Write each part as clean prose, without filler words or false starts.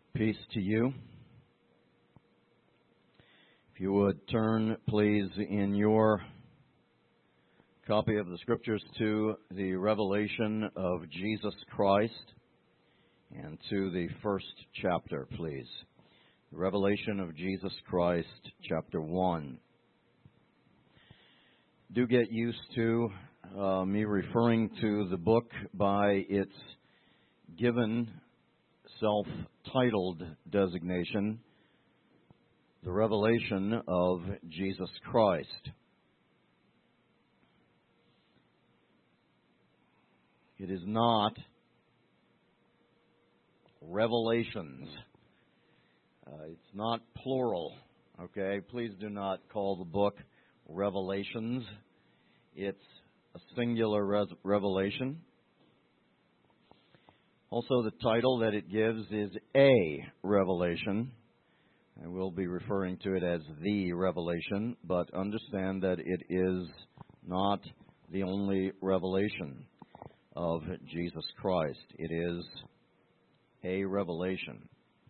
Peace to you. If you would turn, please, in your copy of the Scriptures to the revelation of Jesus Christ and to the first chapter, please. The revelation of Jesus Christ, chapter 1. Do get used to me referring to the book by its given self-titled designation, The Revelation of Jesus Christ. It is not Revelations. It's not plural, okay? Please do not call the book Revelations. It's a singular revelation. Also, the title that it gives is A Revelation. I will be referring to it as The Revelation, but understand that it is not the only revelation of Jesus Christ. It is a revelation.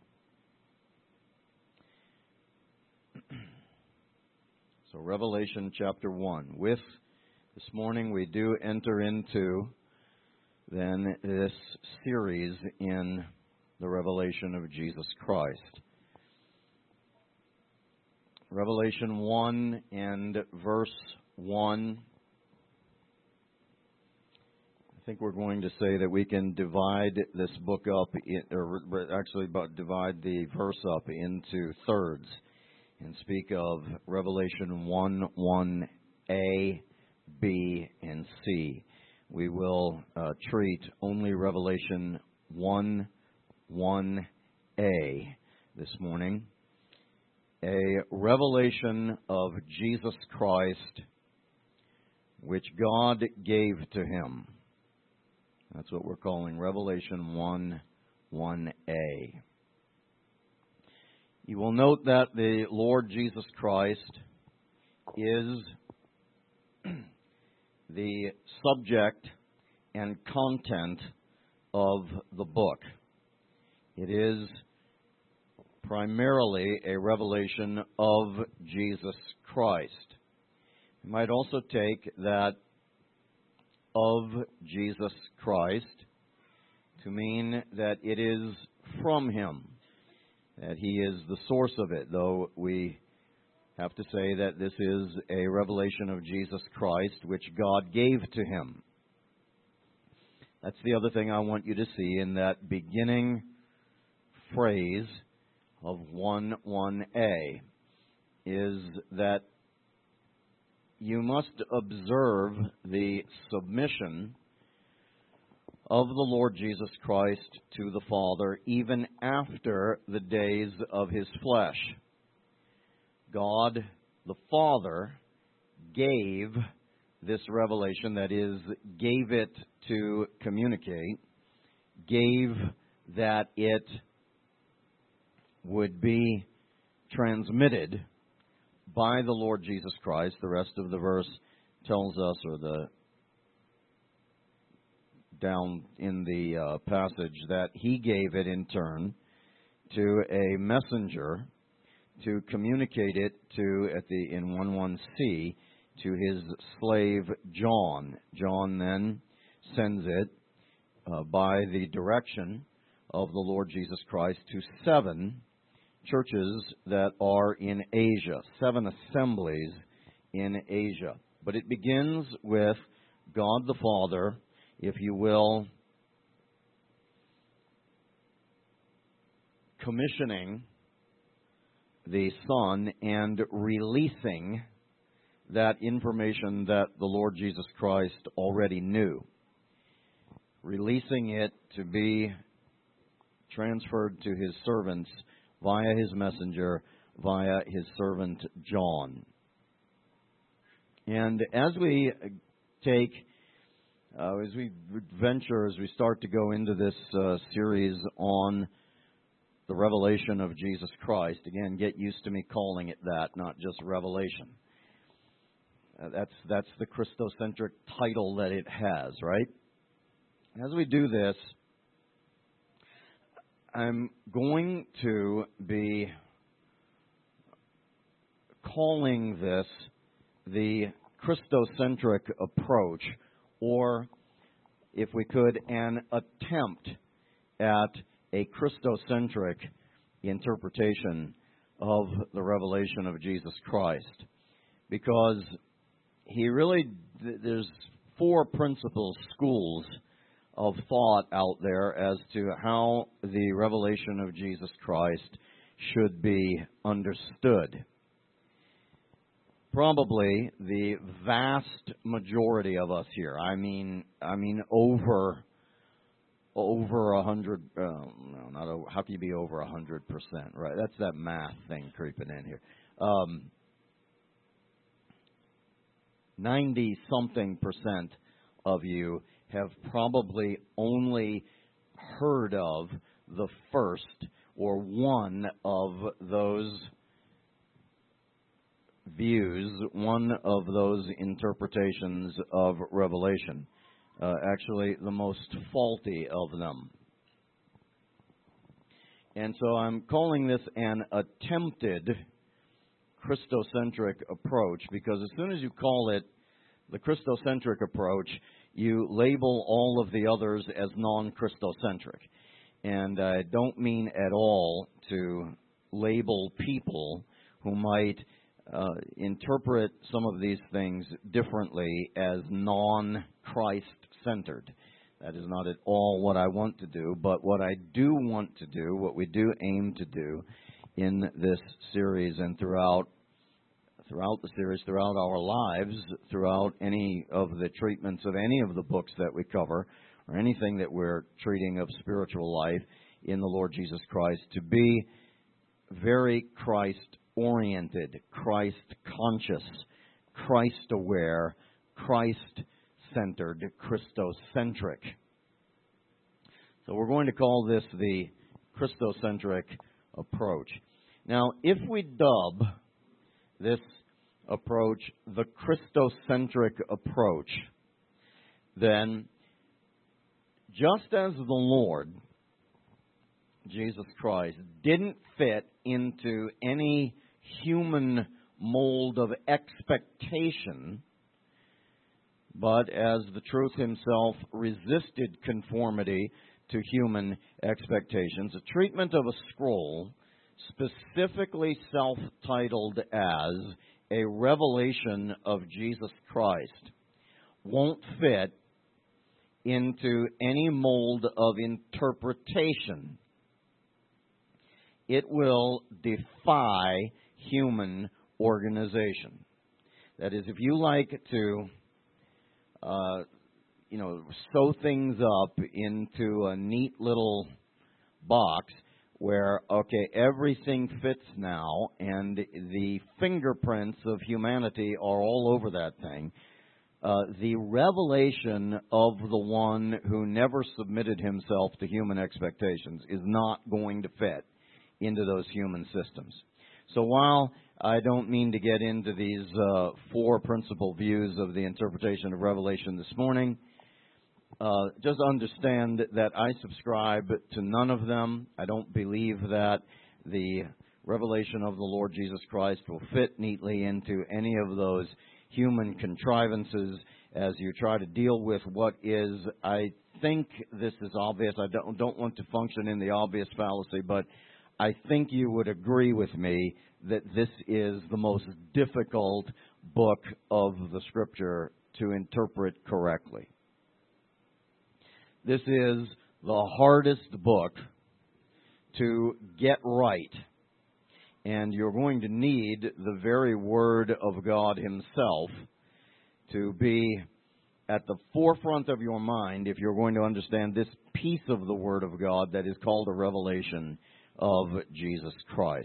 So, Revelation chapter 1. With this morning, we do enter into then this series in the revelation of Jesus Christ. Revelation 1 and verse 1. I think we're going to say that we can divide this book up, divide the verse up into thirds and speak of Revelation 1, 1a, b, and c. We will treat only Revelation 1, 1a this morning. A revelation of Jesus Christ, which God gave to him. That's what we're calling Revelation 1, 1a. You will note that the Lord Jesus Christ is the subject and content of the book. It is primarily a revelation of Jesus Christ. You might also take that of Jesus Christ to mean that it is from him, that he is the source of it, though we have to say that this is a revelation of Jesus Christ which God gave to him. That's the other thing I want you to see in that beginning phrase of 1:1a, is that you must observe the submission of the Lord Jesus Christ to the Father even after the days of his flesh. God, the Father, gave this revelation, that is, gave it to communicate, gave that it would be transmitted by the Lord Jesus Christ. The rest of the verse tells us, or down in the passage, that he gave it in turn to a messenger to communicate it to, in 1:1c, to his slave John. John then sends it by the direction of the Lord Jesus Christ to 7 churches that are in Asia, 7 assemblies in Asia. But it begins with God the Father, if you will, commissioning the Son and releasing that information that the Lord Jesus Christ already knew. Releasing it to be transferred to his servants via his messenger, via his servant John. And as we start to go into this series on the revelation of Jesus Christ, again, get used to me calling it that, not just revelation. That's the Christocentric title that it has, right? As we do this, I'm going to be calling this the Christocentric approach, or, if we could, an attempt at a Christocentric interpretation of the revelation of Jesus Christ. Because there's four principal schools of thought out there as to how the revelation of Jesus Christ should be understood. Probably the vast majority of us here, I mean over 100, how can you be over 100%, right? That's that math thing creeping in here. 90-something% of you have probably only heard of the first or one of those views, one of those interpretations of Revelation. Actually, the most faulty of them. And so I'm calling this an attempted Christocentric approach, because as soon as you call it the Christocentric approach, you label all of the others as non-Christocentric. And I don't mean at all to label people who might interpret some of these things differently as non-Christ-centered. That is not at all what I want to do, but what I do want to do, what we do aim to do in this series and throughout the series, throughout our lives, throughout any of the treatments of any of the books that we cover, or anything that we're treating of spiritual life in the Lord Jesus Christ, to be very Christ-oriented, Christ-conscious, Christ-aware, Christ-centered, Christocentric. So we're going to call this the Christocentric approach. Now, if we dub this approach the Christocentric approach, then just as the Lord Jesus Christ didn't fit into any human mold of expectation, but as the truth himself resisted conformity to human expectations, a treatment of a scroll specifically self-titled as a revelation of Jesus Christ won't fit into any mold of interpretation. It will defy human organization. That is, if you like to, sew things up into a neat little box where, everything fits now, and the fingerprints of humanity are all over that thing, the revelation of the one who never submitted himself to human expectations is not going to fit into those human systems. So while I don't mean to get into these four principal views of the interpretation of Revelation this morning, just understand that I subscribe to none of them. I don't believe that the revelation of the Lord Jesus Christ will fit neatly into any of those human contrivances as you try to deal with what is, I think this is obvious. I don't want to function in the obvious fallacy, but I think you would agree with me that this is the most difficult book of the Scripture to interpret correctly. This is the hardest book to get right. And you're going to need the very Word of God Himself to be at the forefront of your mind if you're going to understand this piece of the Word of God that is called a revelation of Jesus Christ.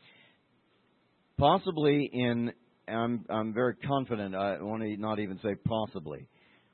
Possibly I'm very confident, I want to not even say possibly,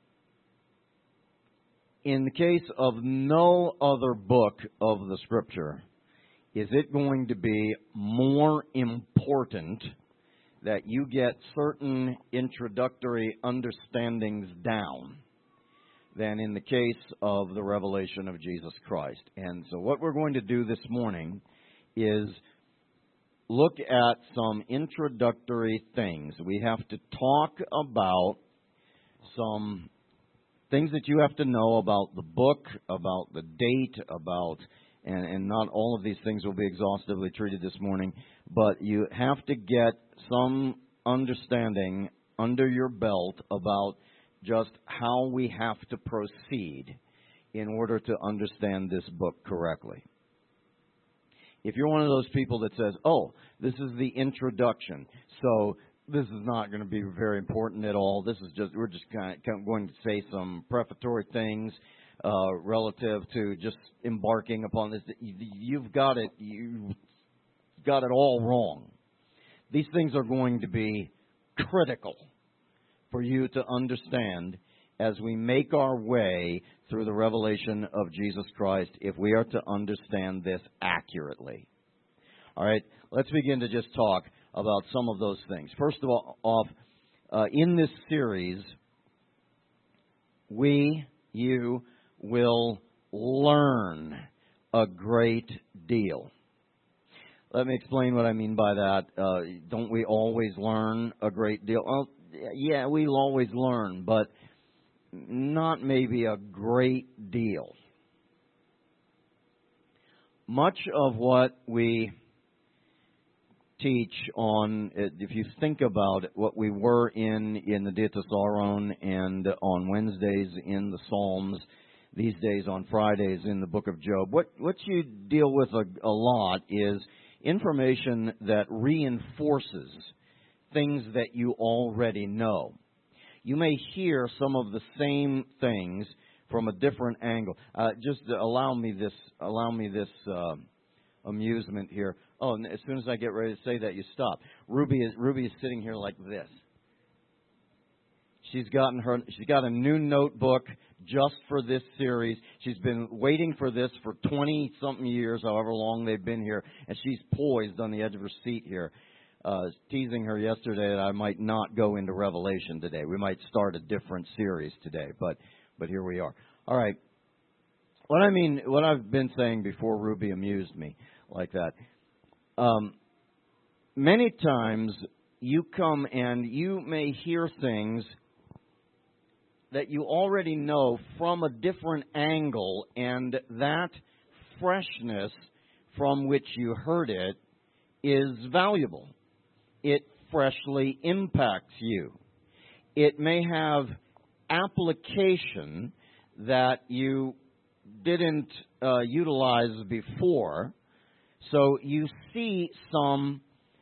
in the case of no other book of the Scripture, is it going to be more important that you get certain introductory understandings down than in the case of the revelation of Jesus Christ. And so what we're going to do this morning is look at some introductory things. We have to talk about some things that you have to know about the book, about the date, and not all of these things will be exhaustively treated this morning, but you have to get some understanding under your belt about just how we have to proceed in order to understand this book correctly. If you're one of those people that says, oh, this is the introduction, so this is not going to be very important at all. We're just kind of going to say some prefatory things relative to just embarking upon this. You've got it all wrong. These things are going to be critical for you to understand as we make our way through the revelation of Jesus Christ, if we are to understand this accurately. All right, let's begin to just talk about some of those things. First of all, in this series, you will learn a great deal. Let me explain what I mean by that. Don't we always learn a great deal? Well, yeah, we'll always learn, but not maybe a great deal. Much of what we teach on, if you think about it, what we were in the Diatessaron and on Wednesdays in the Psalms, these days on Fridays in the book of Job, what you deal with a lot is information that reinforces things that you already know. You may hear some of the same things from a different angle. Just allow me this amusement here. Oh, and as soon as I get ready to say that, you stop. Ruby is sitting here like this. She's got a new notebook just for this series. She's been waiting for this for 20-something years, however long they've been here, and she's poised on the edge of her seat here. Teasing her yesterday that I might not go into Revelation today. We might start a different series today, but here we are. All right. What I've been saying before Ruby amused me like that. Many times you come and you may hear things that you already know from a different angle, and that freshness from which you heard it is valuable. It freshly impacts you. It may have application that you didn't utilize before. So you see some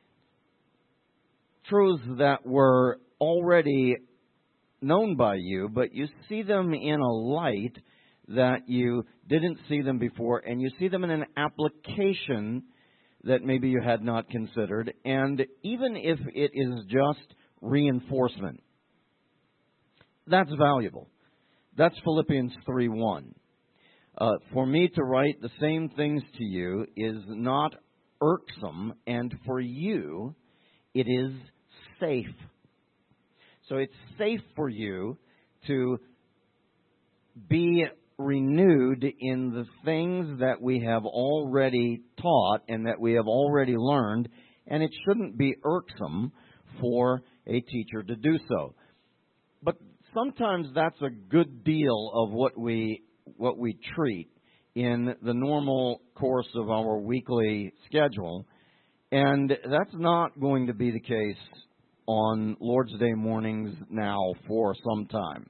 truths that were already known by you, but you see them in a light that you didn't see them before, and you see them in an application that maybe you had not considered, and even if it is just reinforcement, that's valuable. That's Philippians 3:1. For me to write the same things to you is not irksome, and for you, it is safe. So it's safe for you to be renewed in the things that we have already taught and that we have already learned, and it shouldn't be irksome for a teacher to do so. But sometimes that's a good deal of what we treat in the normal course of our weekly schedule, and that's not going to be the case on Lord's Day mornings now for some time.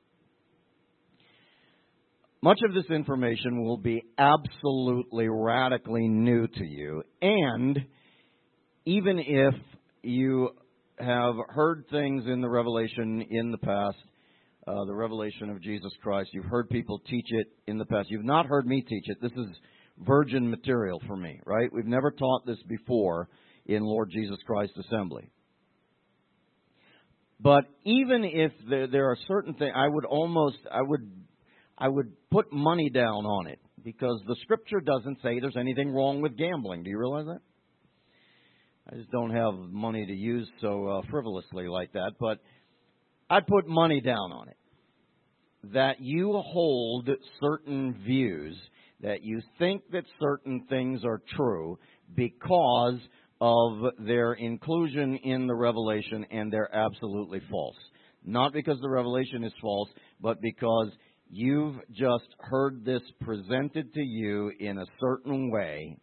Much of this information will be absolutely radically new to you, and even if you have heard things in the revelation in the past, the revelation of Jesus Christ, you've heard people teach it in the past. You've not heard me teach it. This is virgin material for me, right? We've never taught this before in Lord Jesus Christ Assembly. But even if there are certain things, I would put money down on it, because the Scripture doesn't say there's anything wrong with gambling. Do you realize that? I just don't have money to use so frivolously like that, but I'd put money down on it that you hold certain views, that you think that certain things are true because of their inclusion in the revelation, and they're absolutely false. Not because the revelation is false, but because you've just heard this presented to you in a certain way,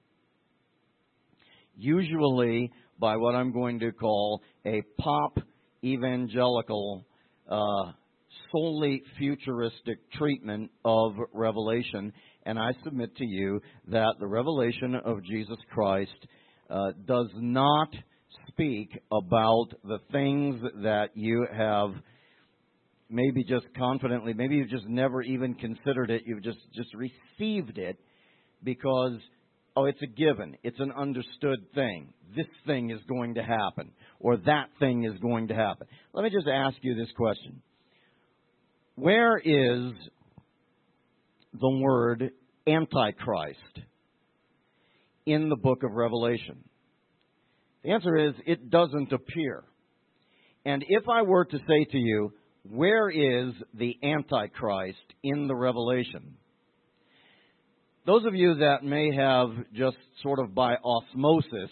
usually by what I'm going to call a pop evangelical, solely futuristic treatment of Revelation. And I submit to you that the revelation of Jesus Christ does not speak about the things that you have maybe just confidently, maybe you've just never even considered it, you've just received it because, oh, it's a given, it's an understood thing. This thing is going to happen, or that thing is going to happen. Let me just ask you this question. Where is the word Antichrist in the book of Revelation? The answer is, it doesn't appear. And if I were to say to you, where is the Antichrist in the Revelation? Those of you that may have just sort of by osmosis,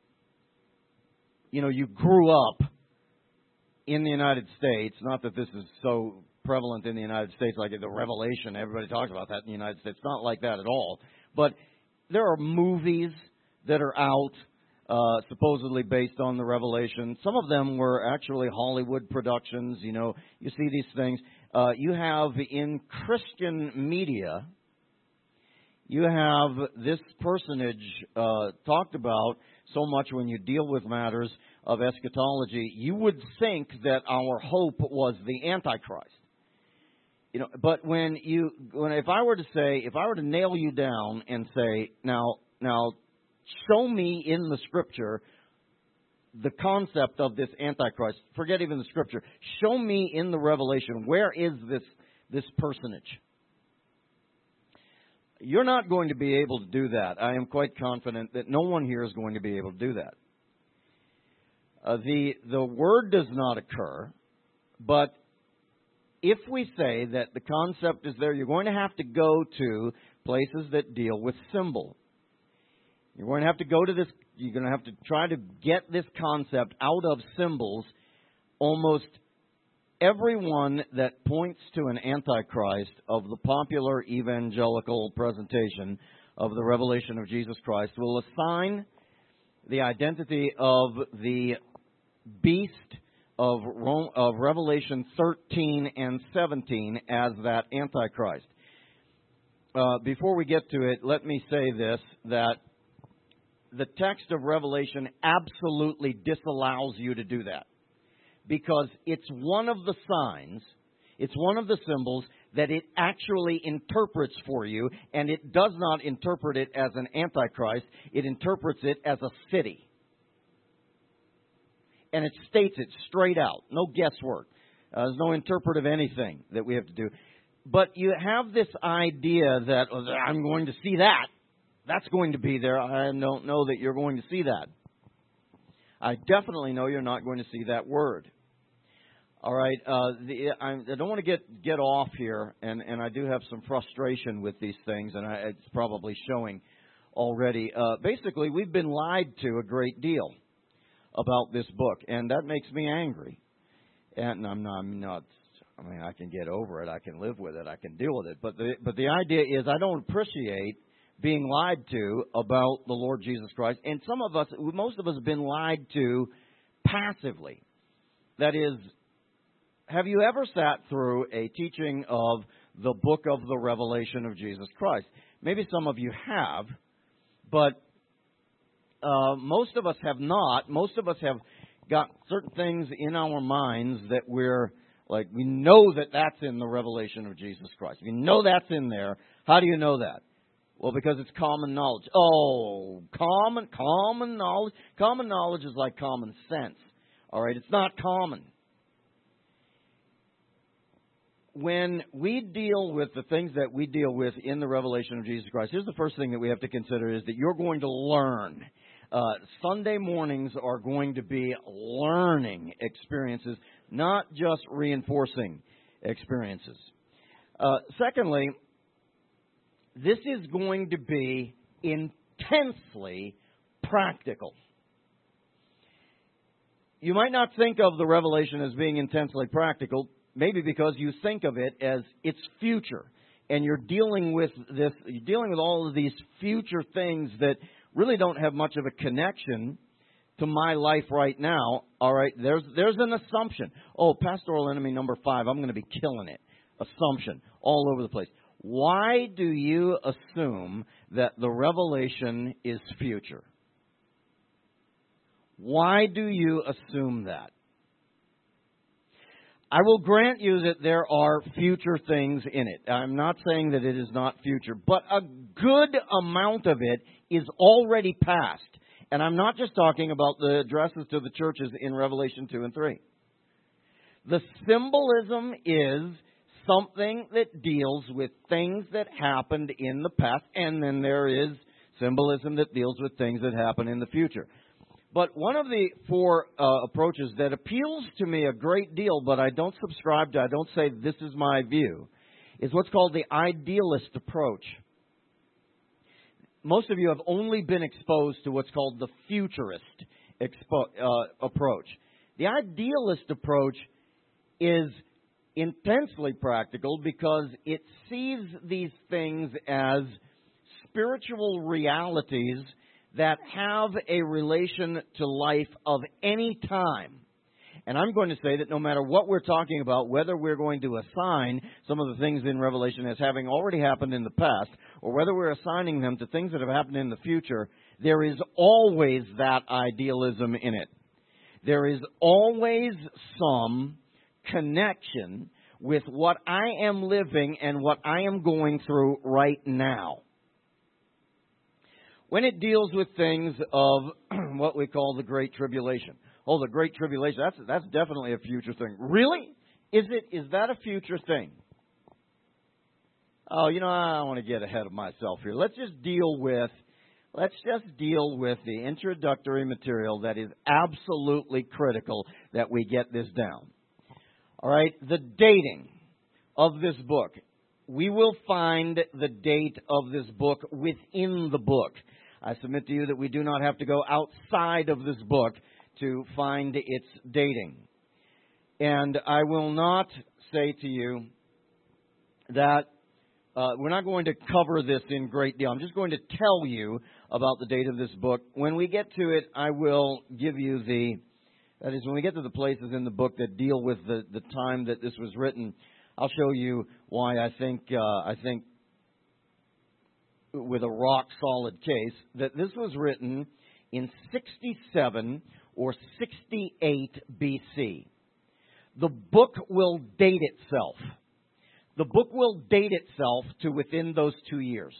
you grew up in the United States, not that this is so prevalent in the United States, like the Revelation, everybody talks about that in the United States. It's not like that at all. But there are movies that are out, supposedly based on the Revelation. Some of them were actually Hollywood productions. You see these things. You have in Christian media, you have this personage talked about so much when you deal with matters of eschatology. You would think that our hope was the Antichrist. But if I were to nail you down and say, now, show me in the Scripture the concept of this Antichrist. Forget even the Scripture. Show me in the Revelation, where is this personage? You're not going to be able to do that. I am quite confident that no one here is going to be able to do that. The word does not occur, but if we say that the concept is there, you're going to have to go to places that deal with symbol. You're going to have to go to this, you're going to have to try to get this concept out of symbols. Almost everyone that points to an Antichrist of the popular evangelical presentation of the revelation of Jesus Christ will assign the identity of the beast of Revelation 13 and 17 as that Antichrist. Before we get to it, let me say this, that the text of Revelation absolutely disallows you to do that, because it's one of the signs, it's one of the symbols that it actually interprets for you, and it does not interpret it as an Antichrist, it interprets it as a city. And it states it straight out, no guesswork. There's no interpretive anything that we have to do. But you have this idea that, I'm going to see that. That's going to be there. I don't know that you're going to see that. I definitely know you're not going to see that word. All right. I don't want to get off here, and I do have some frustration with these things, and it's probably showing already. Basically, we've been lied to a great deal about this book, and that makes me angry. And I'm not. I mean, I can get over it. I can live with it. I can deal with it. But the idea is, I don't appreciate being lied to about the Lord Jesus Christ. And most of us have been lied to passively. That is, have you ever sat through a teaching of the book of the Revelation of Jesus Christ? Maybe some of you have, but most of us have not. Most of us have got certain things in our minds that we're like, we know that that's in the revelation of Jesus Christ. We know that's in there. How do you know that? Well, because it's common knowledge. Oh, common knowledge. Common knowledge is like common sense. All right, it's not common. When we deal with the things that we deal with in the revelation of Jesus Christ, here's the first thing that we have to consider is that you're going to learn. Sunday mornings are going to be learning experiences, not just reinforcing experiences. Secondly, this is going to be intensely practical. You might not think of the revelation as being intensely practical, maybe because you think of it as its future. And you're dealing with all of these future things that really don't have much of a connection to my life right now. All right, there's an assumption. Oh, pastoral enemy number 5, I'm going to be killing it. Assumption all over the place. Why do you assume that the revelation is future? Why do you assume that? I will grant you that there are future things in it. I'm not saying that it is not future, but a good amount of it is already past. And I'm not just talking about the addresses to the churches in Revelation 2 and 3. The symbolism is something that deals with things that happened in the past, and then there is symbolism that deals with things that happen in the future. But one of the 4 approaches that appeals to me a great deal, but I don't subscribe to, I don't say this is my view, is what's called the idealist approach. Most of you have only been exposed to what's called the futurist approach. The idealist approach is intensely practical because it sees these things as spiritual realities that have a relation to life of any time. And I'm going to say that no matter what we're talking about, whether we're going to assign some of the things in Revelation as having already happened in the past, or whether we're assigning them to things that have happened in the future, there is always that idealism in it. There is always some connection with what I am living and what I am going through right now. When it deals with things of what we call the Great Tribulation. Oh, the Great Tribulation, that's definitely a future thing. Really? Is that a future thing? Oh, I don't want to get ahead of myself here. Let's just deal with the introductory material that is absolutely critical that we get this down. All right, the dating of this book. We will find the date of this book within the book. I submit to you that we do not have to go outside of this book to find its dating. And I will not say to you that we're not going to cover this in great deal. I'm just going to tell you about the date of this book. When we get to it, I will give you that is, when we get to the places in the book that deal with the time that this was written, I'll show you why I think with a rock-solid case that this was written in 67 or 68 BC. The book will date itself. The book will date itself to within those 2 years.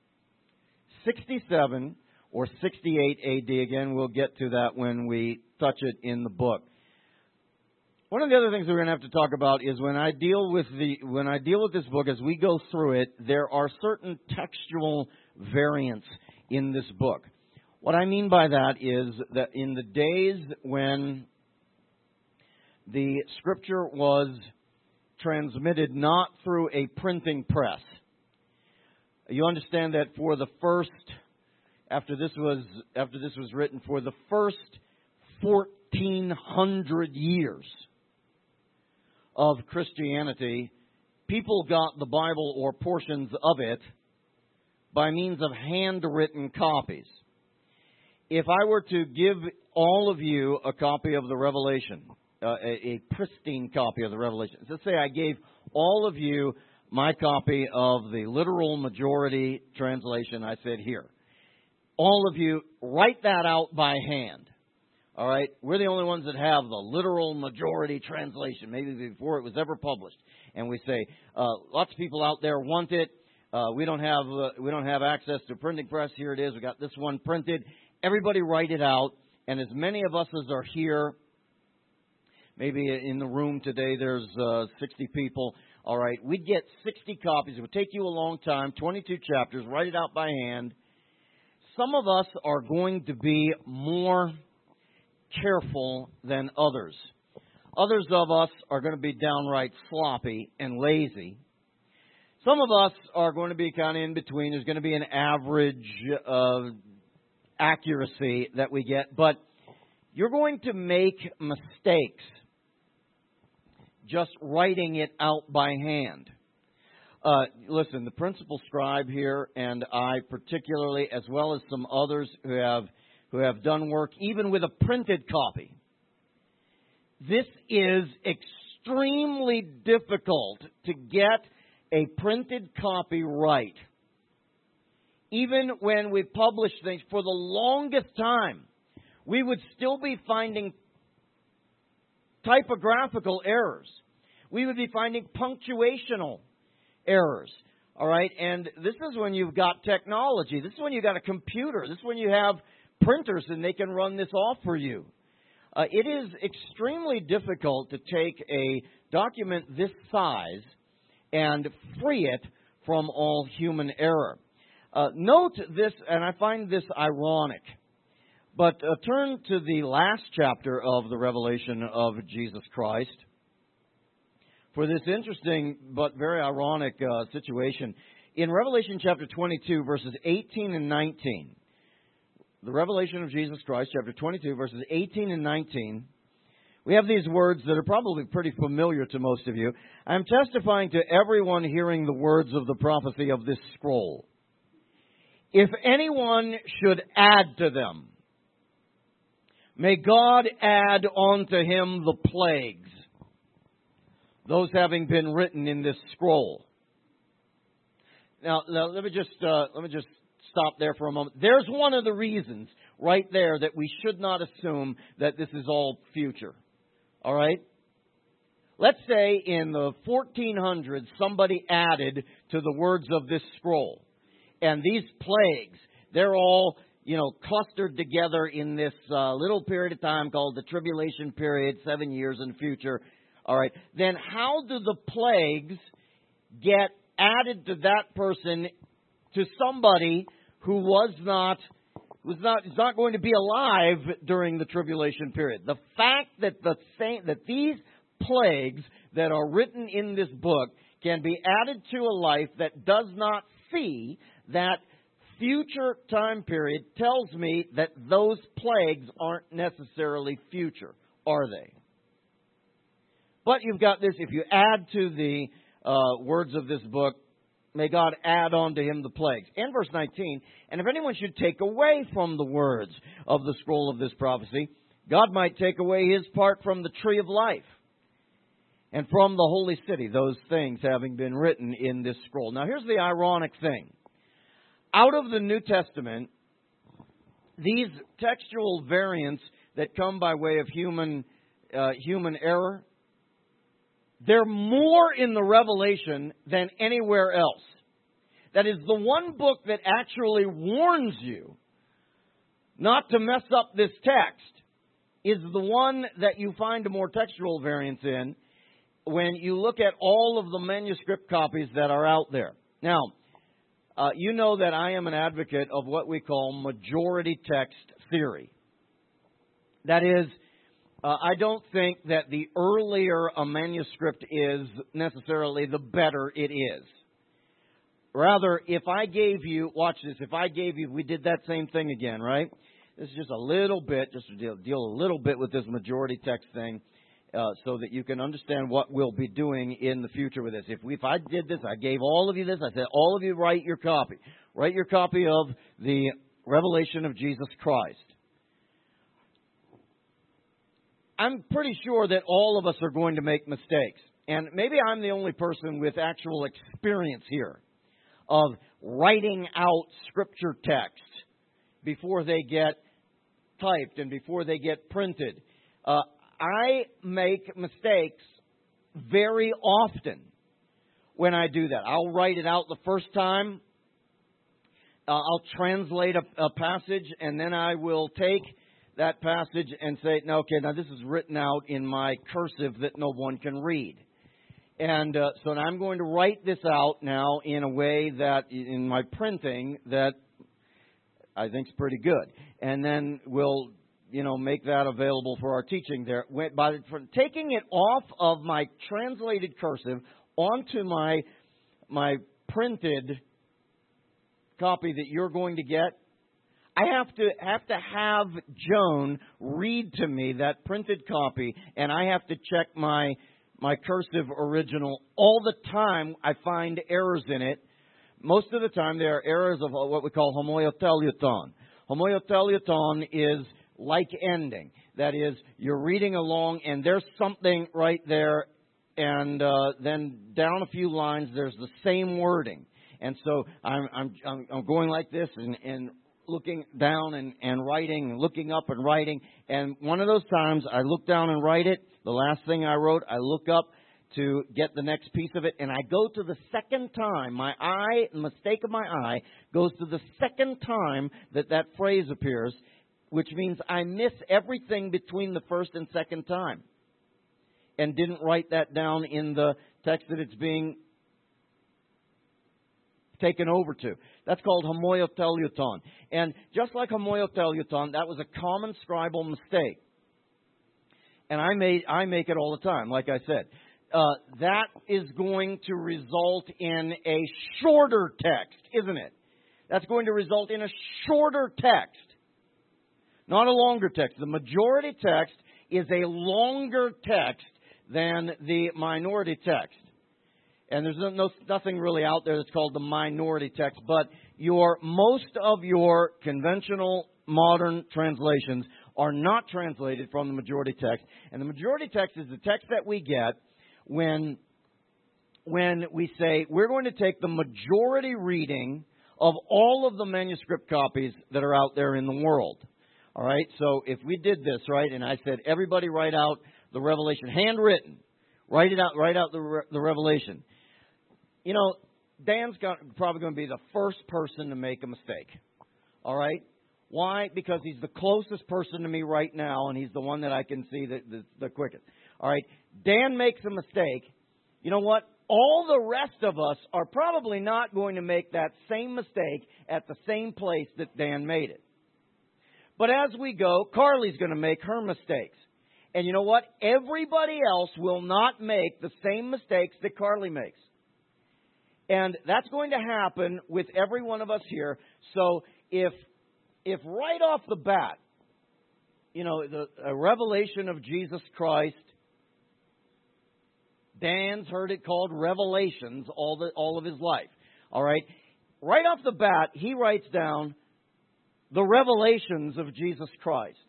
67 or 68 AD. Again, we'll get to that when we touch it in the book. One of the other things we're going to have to talk about is when I deal with this book, as we go through it, there are certain textual variants in this book. What I mean by that is that in the days when the Scripture was transmitted not through a printing press, you understand that for the first, after this was written, for the first 1,400 years of Christianity, people got the Bible or portions of it by means of handwritten copies. If I were to give all of you a copy of the Revelation, a pristine copy of the Revelation, let's say I gave all of you my copy of the literal majority translation, I said, here. All of you, write that out by hand. All right, we're the only ones that have the literal majority translation, maybe before it was ever published. And we say, lots of people out there want it. We don't have access to a printing press. Here it is. We got this one printed. Everybody write it out. And as many of us as are here, maybe in the room today there's 60 people. All right, we'd get 60 copies. It would take you a long time, 22 chapters. Write it out by hand. Some of us are going to be more careful than others. Others of us are going to be downright sloppy and lazy. Some of us are going to be kind of in between. There's going to be an average accuracy that we get, but you're going to make mistakes just writing it out by hand. Listen, the principal scribe here, and I particularly, as well as some others who have done work even with a printed copy, this is extremely difficult to get a printed copy right. Even when we publish things, for the longest time, we would still be finding typographical errors. We would be finding punctuational errors. All right? And this is when you've got technology. This is when you've got a computer. This is when you have printers and they can run this off for you. It is extremely difficult to take a document this size and free it from all human error. Note this, and I find this ironic, but turn to the last chapter of the revelation of Jesus Christ for this interesting but very ironic situation. In Revelation chapter 22, verses 18 and 19, the revelation of Jesus Christ, chapter 22, verses 18 and 19, we have these words that are probably pretty familiar to most of you. I am testifying to everyone hearing the words of the prophecy of this scroll. If anyone should add to them, may God add unto him the plagues, those having been written in this scroll. Now let me just stop there for a moment. There's one of the reasons right there that we should not assume that this is all future. All right? Let's say in the 1400s somebody added to the words of this scroll. And these plagues, they're all, clustered together in this little period of time called the tribulation period, 7 years in the future. All right. Then how do the plagues get added to that person, to somebody who is not going to be alive during the tribulation period? The fact that that these plagues that are written in this book can be added to a life that does not see that future time period tells me that those plagues aren't necessarily future, are they? But you've got this, if you add to the words of this book, may God add on to him the plagues. And verse 19, and if anyone should take away from the words of the scroll of this prophecy, God might take away his part from the tree of life and from the holy city, those things having been written in this scroll. Now here's the ironic thing. Out of the New Testament, these textual variants that come by way of human error, they're more in the Revelation than anywhere else. That is, the one book that actually warns you not to mess up this text is the one that you find more textual variants in when you look at all of the manuscript copies that are out there. Now, you know that I am an advocate of what we call majority text theory. That is, I don't think that the earlier a manuscript is necessarily the better it is. Rather, if I gave you, watch this, we did that same thing again, right? This is just a little bit, just to deal a little bit with this majority text thing. So that you can understand what we'll be doing in the future with this. If I did this, I gave all of you this, I said, all of you write your copy. Write your copy of the revelation of Jesus Christ. I'm pretty sure that all of us are going to make mistakes. And maybe I'm the only person with actual experience here of writing out scripture text before they get typed and before they get printed. I make mistakes very often when I do that. I'll write it out the first time. I'll translate a passage, and then I will take that passage and say, no, okay, now this is written out in my cursive that no one can read. And so I'm going to write this out now in a way that, in my printing, that I think is pretty good. And then we'll make that available for our teaching there. By taking it off of my translated cursive onto my my printed copy that you're going to get, I have to have Joan read to me that printed copy, and I have to check my cursive original all the time. I find errors in it. Most of the time, there are errors of what we call homoioteliuton. Homoioteliuton is like ending. That is, you're reading along, and there's something right there, and then down a few lines, there's the same wording. And so I'm going like this and looking down and writing, looking up and writing. And one of those times, I look down and write it. The last thing I wrote, I look up to get the next piece of it, and I go to the second time. The mistake of my eye goes to the second time that phrase appears, which means I miss everything between the first and second time and didn't write that down in the text that it's being taken over to. That's called homoioteliuton. And just like homoioteliuton, that was a common scribal mistake. And I make it all the time, like I said. That is going to result in a shorter text, isn't it? That's going to result in a shorter text, not a longer text. The majority text is a longer text than the minority text. And there's nothing really out there that's called the minority text, but most of your conventional modern translations are not translated from the majority text. And the majority text is the text that we get when we say we're going to take the majority reading of all of the manuscript copies that are out there in the world. All right? So if we did this, right, and I said, everybody write out the Revelation, handwritten, write out the Revelation. You know, Dan's probably going to be the first person to make a mistake. All right? Why? Because he's the closest person to me right now, and he's the one that I can see the quickest. All right? Dan makes a mistake. You know what? All the rest of us are probably not going to make that same mistake at the same place that Dan made it. But as we go, Carly's going to make her mistakes. And you know what? Everybody else will not make the same mistakes that Carly makes. And that's going to happen with every one of us here. So if right off the bat, you know, a revelation of Jesus Christ, Dan's heard it called Revelations all of his life. All right? Right off the bat, he writes down the revelations of Jesus Christ.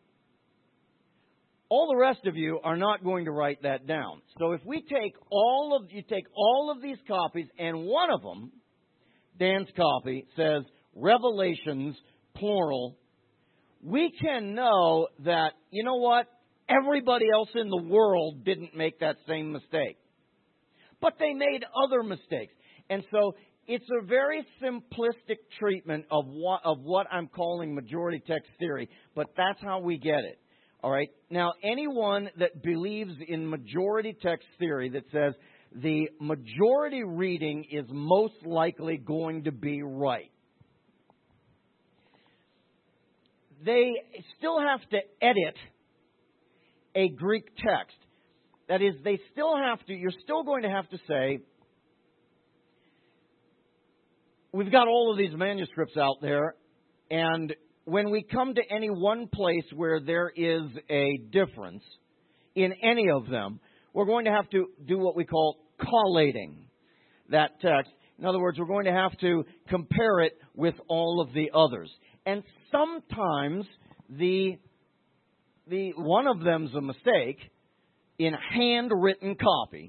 All the rest of you are not going to write that down. So if we take all of these copies, and one of them, Dan's copy, says Revelations, plural, we can know that, you know what, everybody else in the world didn't make that same mistake. But they made other mistakes. And so it's a very simplistic treatment of what I'm calling majority text theory, but that's how we get it. All right. Now, anyone that believes in majority text theory that says the majority reading is most likely going to be right, they still have to edit a Greek text. That is, you're still going to have to say, we've got all of these manuscripts out there, and when we come to any one place where there is a difference in any of them, we're going to have to do what we call collating that text. In other words, we're going to have to compare it with all of the others. And sometimes the one of them's a mistake in handwritten copy.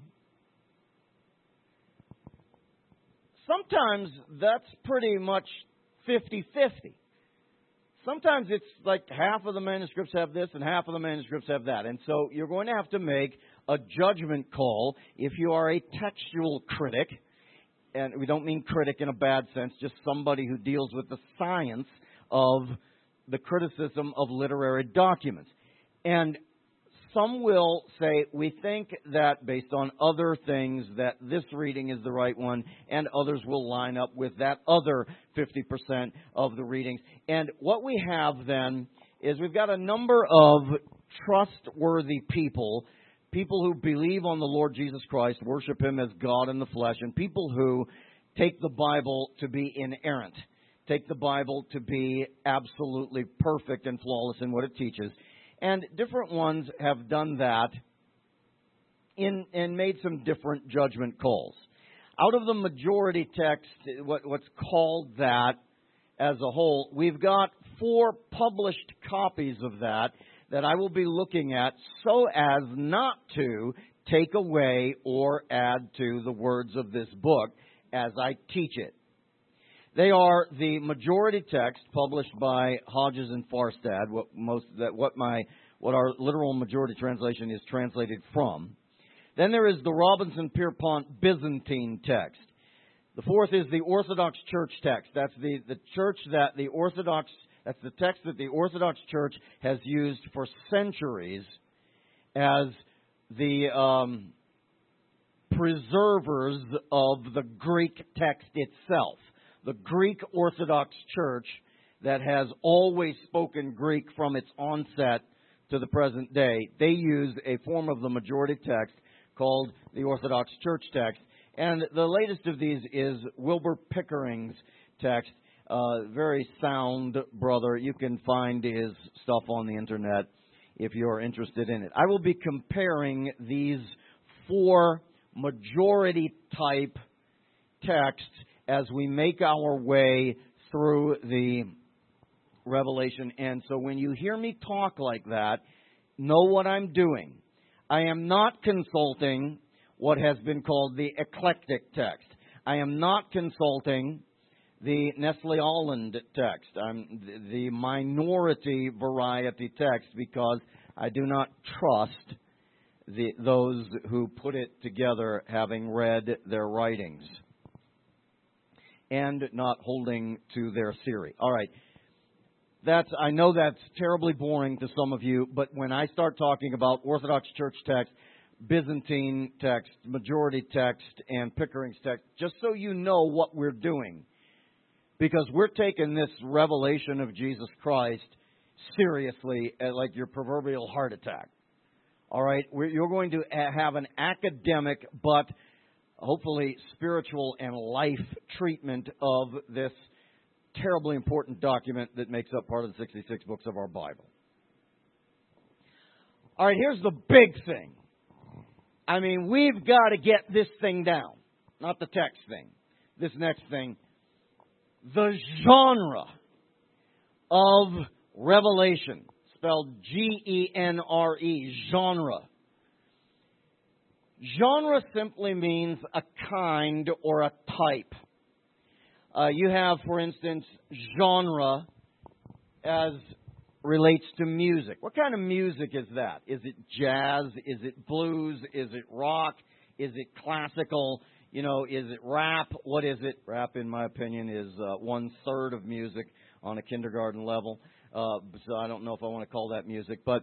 Sometimes that's pretty much 50-50. Sometimes it's like half of the manuscripts have this and half of the manuscripts have that. And so you're going to have to make a judgment call if you are a textual critic. And we don't mean critic in a bad sense, just somebody who deals with the science of the criticism of literary documents. And some will say, we think that based on other things that this reading is the right one, and others will line up with that other 50% of the readings. And what we have then is we've got a number of trustworthy people people who believe on the Lord Jesus Christ, worship Him as God in the flesh, and people who take the Bible to be inerrant, take the Bible to be absolutely perfect and flawless in what it teaches. And different ones have done that and made some different judgment calls. Out of the majority text, what's called that as a whole, we've got 4 published copies of that I will be looking at so as not to take away or add to the words of this book as I teach it. They are the majority text published by Hodges and Farstad, what our literal majority translation is translated from. Then there is the Robinson Pierpont Byzantine text. The fourth is the Orthodox Church text. That's the text that the Orthodox Church has used for centuries as the preservers of the Greek text itself. The Greek Orthodox Church that has always spoken Greek from its onset to the present day. They use a form of the majority text called the Orthodox Church text. And the latest of these is Wilbur Pickering's text. Very sound brother. You can find his stuff on the internet if you're interested in it. I will be comparing these 4 majority type texts as we make our way through the Revelation. And so when you hear me talk like that, know what I'm doing. I am not consulting what has been called the eclectic text. I am not consulting the Nestle Aland text. I'm the minority variety text because I do not trust those who put it together having read their writings and not holding to their theory. All right. I know that's terribly boring to some of you, but when I start talking about Orthodox Church text, Byzantine text, majority text, and Pickering's text, just so you know what we're doing, because we're taking this revelation of Jesus Christ seriously, like your proverbial heart attack. All right? You're going to have an academic, but hopefully spiritual and life treatment of this terribly important document that makes up part of the 66 books of our Bible. All right, here's the big thing. I mean, we've got to get this thing down. Not the text thing. This next thing. The genre of Revelation. Spelled G-E-N-R-E. Genre. Genre simply means a kind or a type. You have, for instance, genre as relates to music. What kind of music is that? Is it jazz? Is it blues? Is it rock? Is it classical? Is it rap? What is it? Rap, in my opinion, is 1/3 of music on a kindergarten level. So I don't know if I want to call that music. But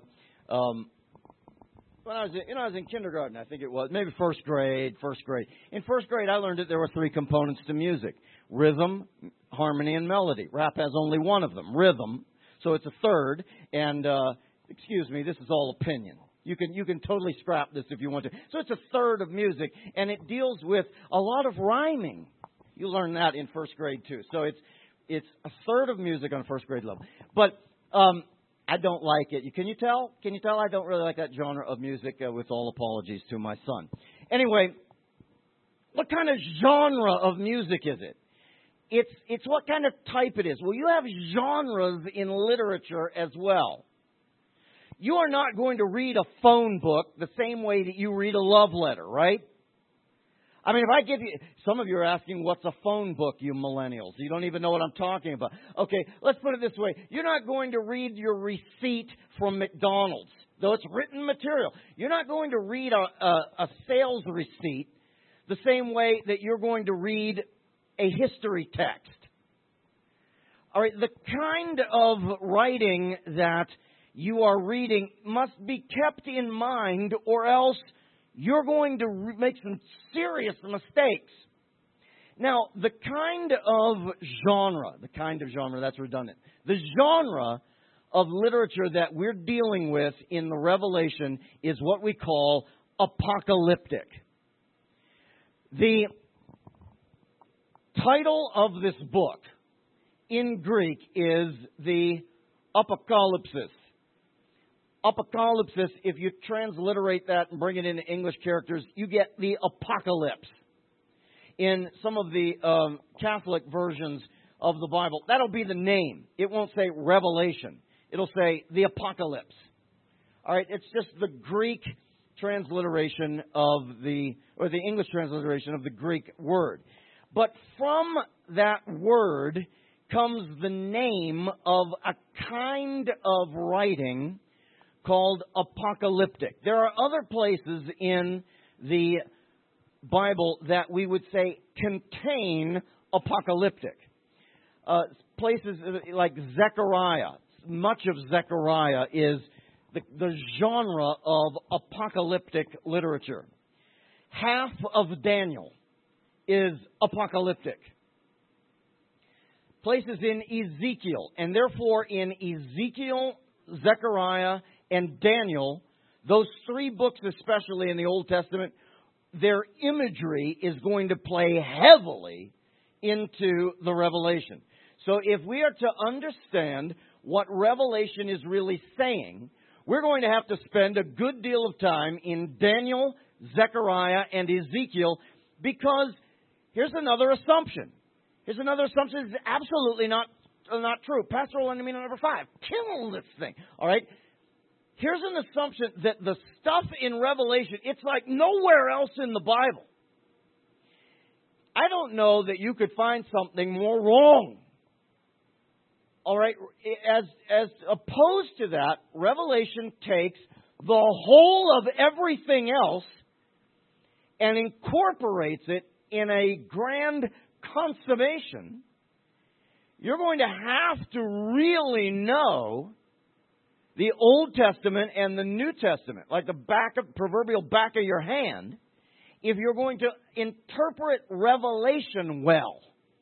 when I was in kindergarten, I think it was, maybe first grade. In first grade, I learned that there were 3 components to music: rhythm, harmony, and melody. Rap has only one of them, rhythm. So it's a third. And excuse me, this is all opinion. You can totally scrap this if you want to. So it's a third of music, and it deals with a lot of rhyming. You learn that in first grade too. So it's a third of music on a first grade level. But I don't like it. Can you tell? I don't really like that genre of music, with all apologies to my son. Anyway, what kind of genre of music is it? It's what kind of type it is. Well, you have genres in literature as well. You are not going to read a phone book the same way that you read a love letter, right? I mean, if I give you, some of you are asking, what's a phone book, you millennials? You don't even know what I'm talking about. Okay, let's put it this way. You're not going to read your receipt from McDonald's, though it's written material. You're not going to read a sales receipt the same way that you're going to read a history text. All right, the kind of writing that you are reading must be kept in mind, or else you're going to make some serious mistakes. Now, the kind of genre, that's redundant. The genre of literature that we're dealing with in the Revelation is what we call apocalyptic. The title of this book in Greek is the Apocalypsis. Apocalypsis, if you transliterate that and bring it into English characters, you get the apocalypse. In some of the Catholic versions of the Bible, that'll be the name. It won't say Revelation. It'll say the Apocalypse. All right, it's just the Greek transliteration or the English transliteration of the Greek word. But from that word comes the name of a kind of writing called apocalyptic. There are other places in the Bible that we would say contain apocalyptic. Places like Zechariah. Much of Zechariah is the genre of apocalyptic literature. Half of Daniel is apocalyptic. Places in Ezekiel, and therefore in Ezekiel, Zechariah, and Daniel, those three books especially in the Old Testament, their imagery is going to play heavily into the Revelation. So if we are to understand what Revelation is really saying, we're going to have to spend a good deal of time in Daniel, Zechariah, and Ezekiel, because here's another assumption. Here's another assumption that's absolutely not true. Pastoral enemy number 5. Kill this thing. All right? Here's an assumption that the stuff in Revelation, it's like nowhere else in the Bible. I don't know that you could find something more wrong. All right? As opposed to that, Revelation takes the whole of everything else and incorporates it in a grand consummation. You're going to have to really know the Old Testament and the New Testament, like the proverbial back of your hand, if you're going to interpret Revelation well.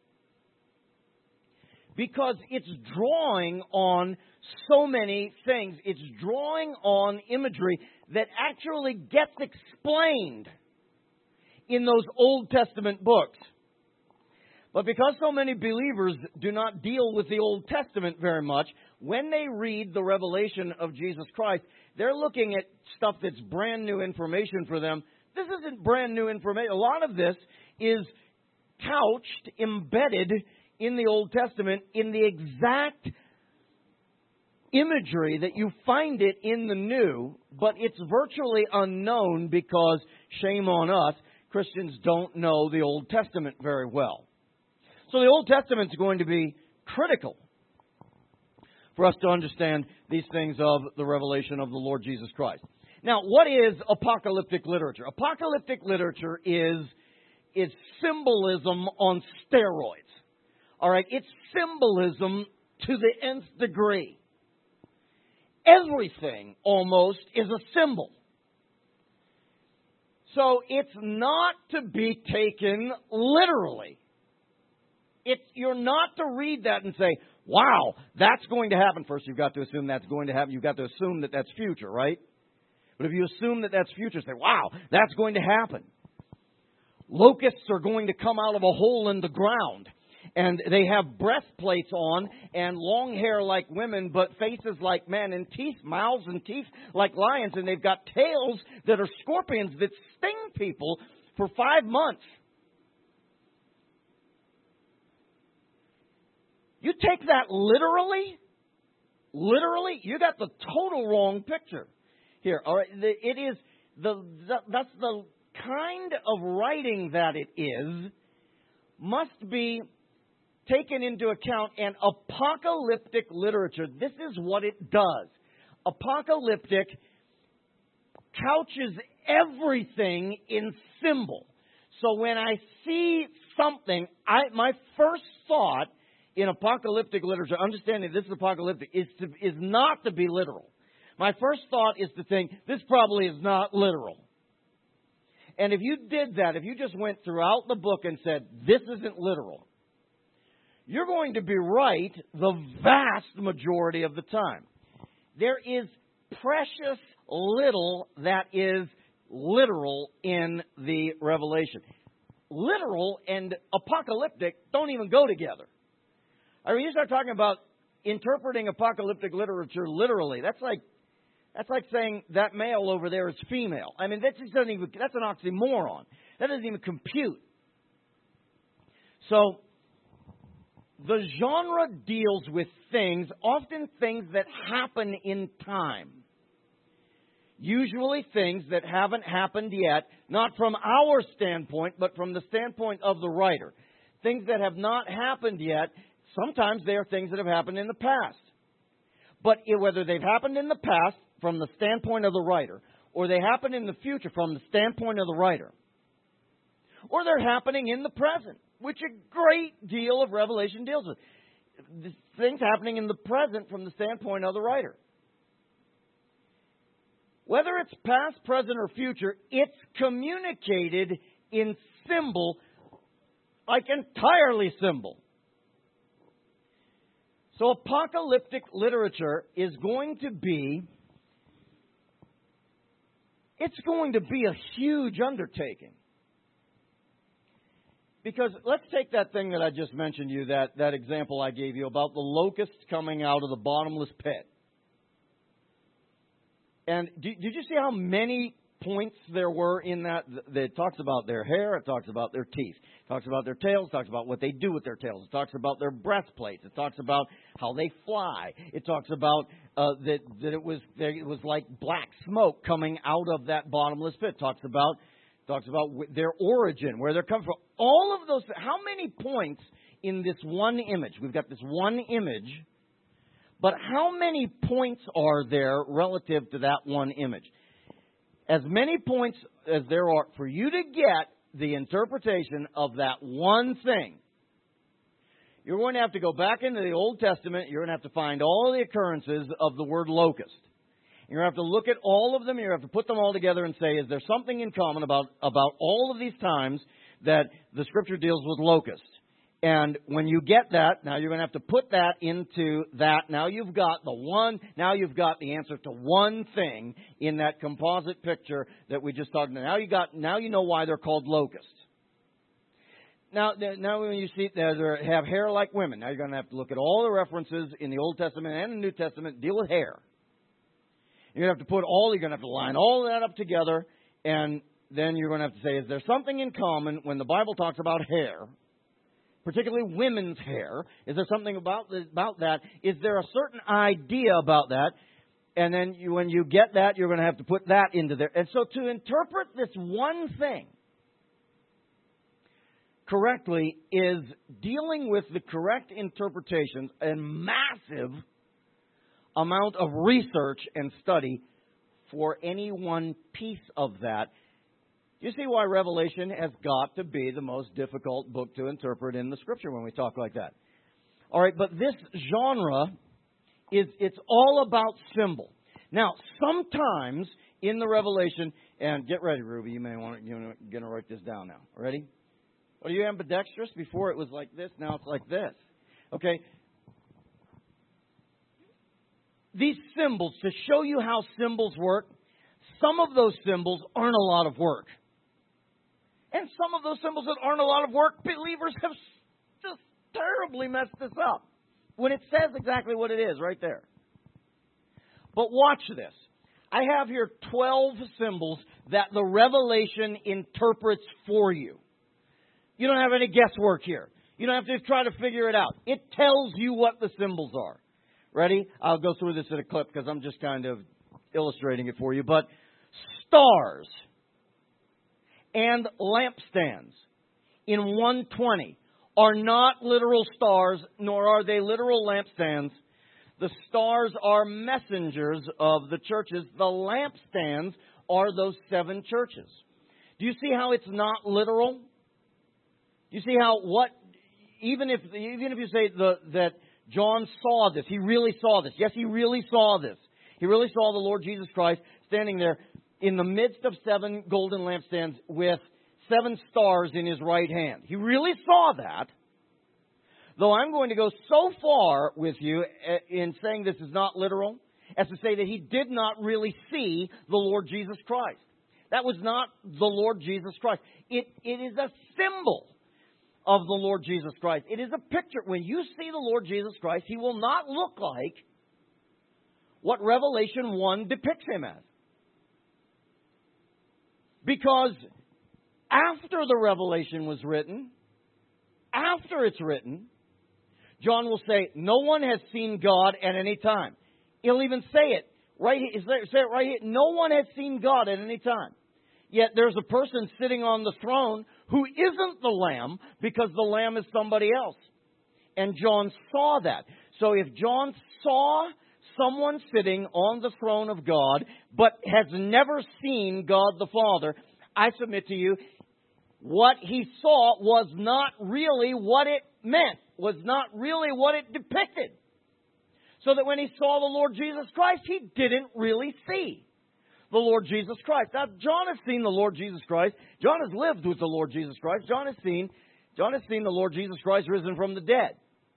Because it's drawing on so many things. It's drawing on imagery that actually gets explained in those Old Testament books. But because so many believers do not deal with the Old Testament very much, when they read the revelation of Jesus Christ, they're looking at stuff that's brand new information for them. This isn't brand new information. A lot of this is couched, embedded in the Old Testament in the exact imagery that you find it in the New, but it's virtually unknown because, shame on us, Christians don't know the Old Testament very well. So the Old Testament is going to be critical for us to understand these things of the revelation of the Lord Jesus Christ. Now, what is apocalyptic literature? Apocalyptic literature is symbolism on steroids. All right, it's symbolism to the nth degree. Everything almost is a symbol. So it's not to be taken literally. You're not to read that and say, wow, that's going to happen. First, you've got to assume that's going to happen. You've got to assume that that's future, right? But if you assume that that's future, say, wow, that's going to happen. Locusts are going to come out of a hole in the ground. And they have breastplates on and long hair like women, but faces like men, and teeth, mouths and teeth like lions. And they've got tails that are scorpions that sting people for 5 months. You take that literally, you got the total wrong picture here. All right, that's the kind of writing that it is must be taken into account. And apocalyptic literature, this is what it does. Apocalyptic couches everything in symbol. So when I see something, my first thought in apocalyptic literature, understanding this is apocalyptic, is not to be literal. My first thought is to think, this probably is not literal. And if you did that, if you just went throughout the book and said, this isn't literal, you're going to be right the vast majority of the time. there is precious little that is literal in the Revelation. Literal and apocalyptic don't even go together. I mean, you start talking about interpreting apocalyptic literature literally. That's like saying that male over there is female. I mean, that just doesn't even, that's an oxymoron. That doesn't even compute. So, the genre deals with things, often things that happen in time. Usually things that haven't happened yet, not from our standpoint, but from the standpoint of the writer. Things that have not happened yet, sometimes they are things that have happened in the past. But whether they've happened in the past from the standpoint of the writer, or they happen in the future from the standpoint of the writer, or they're happening in the present, which a great deal of Revelation deals with. Things happening in the present from the standpoint of the writer. Whether it's past, present, or future, it's communicated in symbol, like entirely symbol. So apocalyptic literature is going to be, it's going to be a huge undertaking. Because let's take that thing that I just mentioned to you, that example I gave you about the locusts coming out of the bottomless pit. And did you see how many points there were in that? It talks about their hair, it talks about their teeth, it talks about their tails, it talks about what they do with their tails, it talks about their breastplates, it talks about how they fly, it talks about that it was like black smoke coming out of that bottomless pit, it talks about their origin, where they're coming from. All of those, how many points in this one image? We've got this one image, but how many points are there relative to that one image? As many points as there are for you to get the interpretation of that one thing. You're going to have to go back into the Old Testament. You're going to have to find all of the occurrences of the word locust. You're going to have to look at all of them. You're going to have to put them all together and say, is there something in common about all of these times that the Scripture deals with locusts? And when you get that, now you're going to have to put that into that. Now you've got the answer to one thing in that composite picture that we just talked about. Now you know why they're called locusts. Now when you see that they have hair like women, now you're going to have to look at all the references in the Old Testament and the New Testament deal with hair. You're going to have to you're going to have to line all that up together, and then you're going to have to say, is there something in common when the Bible talks about hair, particularly women's hair? Is there something about that? Is there a certain idea about that? And then when you get that, you're going to have to put that into there. And so to interpret this one thing correctly is dealing with the correct interpretations and massive amount of research and study for any one piece of that. You see why Revelation has got to be the most difficult book to interpret in the Scripture when we talk like that. All right, but this genre it's all about symbol. Now, sometimes in the Revelation, and get ready, Ruby, you're going to write this down now. Ready? Are you ambidextrous? Before it was like this, now it's like this. Okay. These symbols, to show you how symbols work, some of those symbols aren't a lot of work. And some of those symbols that aren't a lot of work, believers have just terribly messed this up. When it says exactly what it is right there. But watch this. I have here 12 symbols that the Revelation interprets for you. You don't have any guesswork here. You don't have to try to figure it out. It tells you what the symbols are. Ready? I'll go through this in a clip because I'm just kind of illustrating it for you. But stars and lampstands in 120 are not literal stars, nor are they literal lampstands. The stars are messengers of the churches. The lampstands are those 7 churches. Do you see how it's not literal? Do you see how even if you say that John saw this, he really saw this. Yes, he really saw this. He really saw the Lord Jesus Christ standing there in the midst of 7 golden lampstands with 7 stars in his right hand. He really saw that. Though I'm going to go so far with you in saying this is not literal, as to say that he did not really see the Lord Jesus Christ. That was not the Lord Jesus Christ. It is a symbol of the Lord Jesus Christ. It is a picture. When you see the Lord Jesus Christ, he will not look like what Revelation 1 depicts him as. Because after the revelation was written, after it's written, John will say, no one has seen God at any time. He'll even say it right here. Say it right here. No one has seen God at any time. Yet there's a person sitting on the throne who isn't the Lamb, because the Lamb is somebody else. And John saw that. So if John saw someone sitting on the throne of God, but has never seen God the Father, I submit to you, what he saw was not really what it meant, was not really what it depicted. So that when he saw the Lord Jesus Christ, he didn't really see the Lord Jesus Christ. Now, John has seen the Lord Jesus Christ. John has lived with the Lord Jesus Christ. John has seen the Lord Jesus Christ risen from the dead.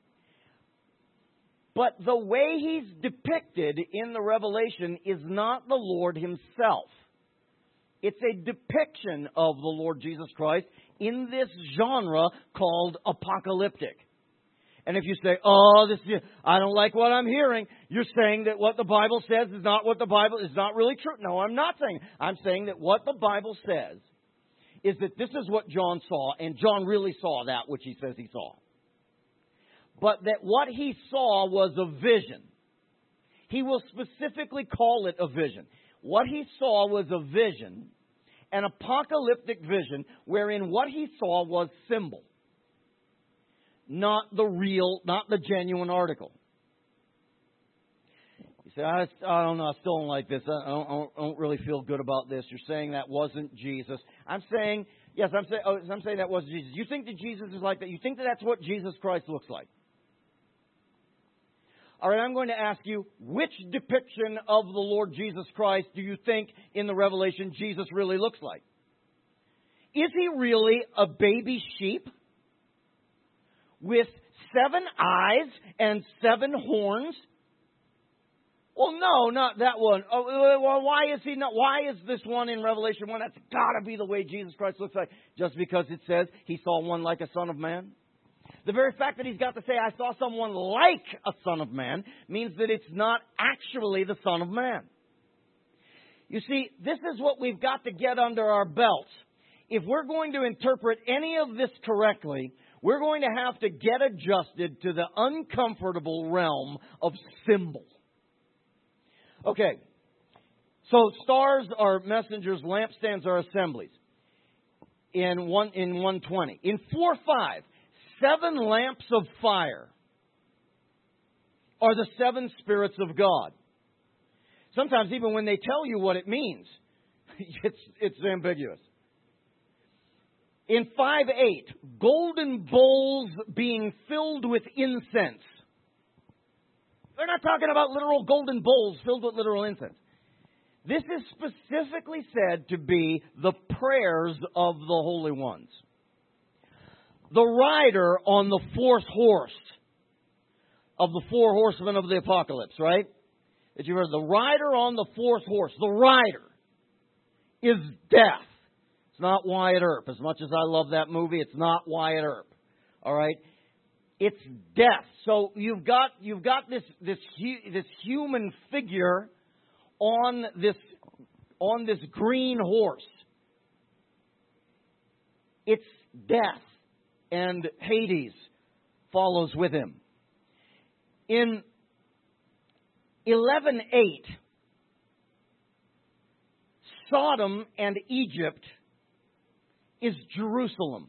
But the way he's depicted in the Revelation is not the Lord himself. It's a depiction of the Lord Jesus Christ in this genre called apocalyptic. And if you say, I don't like what I'm hearing, you're saying that what the Bible says is not what the Bible is not really true. No, I'm not saying. I'm saying that what the Bible says is that this is what John saw, and John really saw that which he says he saw. But that what he saw was a vision. He will specifically call it a vision. What he saw was a vision, an apocalyptic vision, wherein what he saw was symbol. Not the genuine article. You say, I don't know, I still don't like this. I don't really feel good about this. You're saying that wasn't Jesus. I'm saying that wasn't Jesus. You think that Jesus is like that? You think that that's what Jesus Christ looks like? All right, I'm going to ask you, which depiction of the Lord Jesus Christ do you think in the Revelation Jesus really looks like? Is he really a baby sheep with 7 eyes and 7 horns? Well, no, not that one. Well, why is he not? Why is this one in Revelation 1? That's got to be the way Jesus Christ looks like. Just because it says he saw one like a son of man? The very fact that he's got to say, I saw someone like a son of man, means that it's not actually the Son of Man. You see, this is what we've got to get under our belts. If we're going to interpret any of this correctly, we're going to have to get adjusted to the uncomfortable realm of symbol. Okay, so stars are messengers, lampstands are assemblies. In 120. In 4:5, 7 lamps of fire are the 7 spirits of God. Sometimes even when they tell you what it means, it's ambiguous. In 5:8, golden bowls being filled with incense. They're not talking about literal golden bowls filled with literal incense. This is specifically said to be the prayers of the holy ones. The rider on the 4th horse of the 4 horsemen of the apocalypse, right? That you heard, the rider on the 4th horse. The rider is death. It's not Wyatt Earp. As much as I love that movie, it's not Wyatt Earp. All right? It's death. So you've got this human figure on this green horse. It's death. And Hades follows with him. In 11:8, Sodom and Egypt is Jerusalem.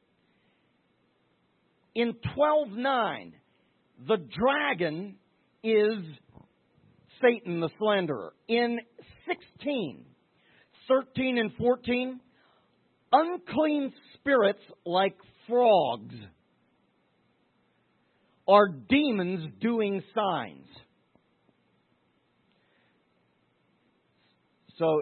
In 12:9, the dragon is Satan, the slanderer. In 16, 13 and 14, unclean spirits like frogs are demons doing signs. So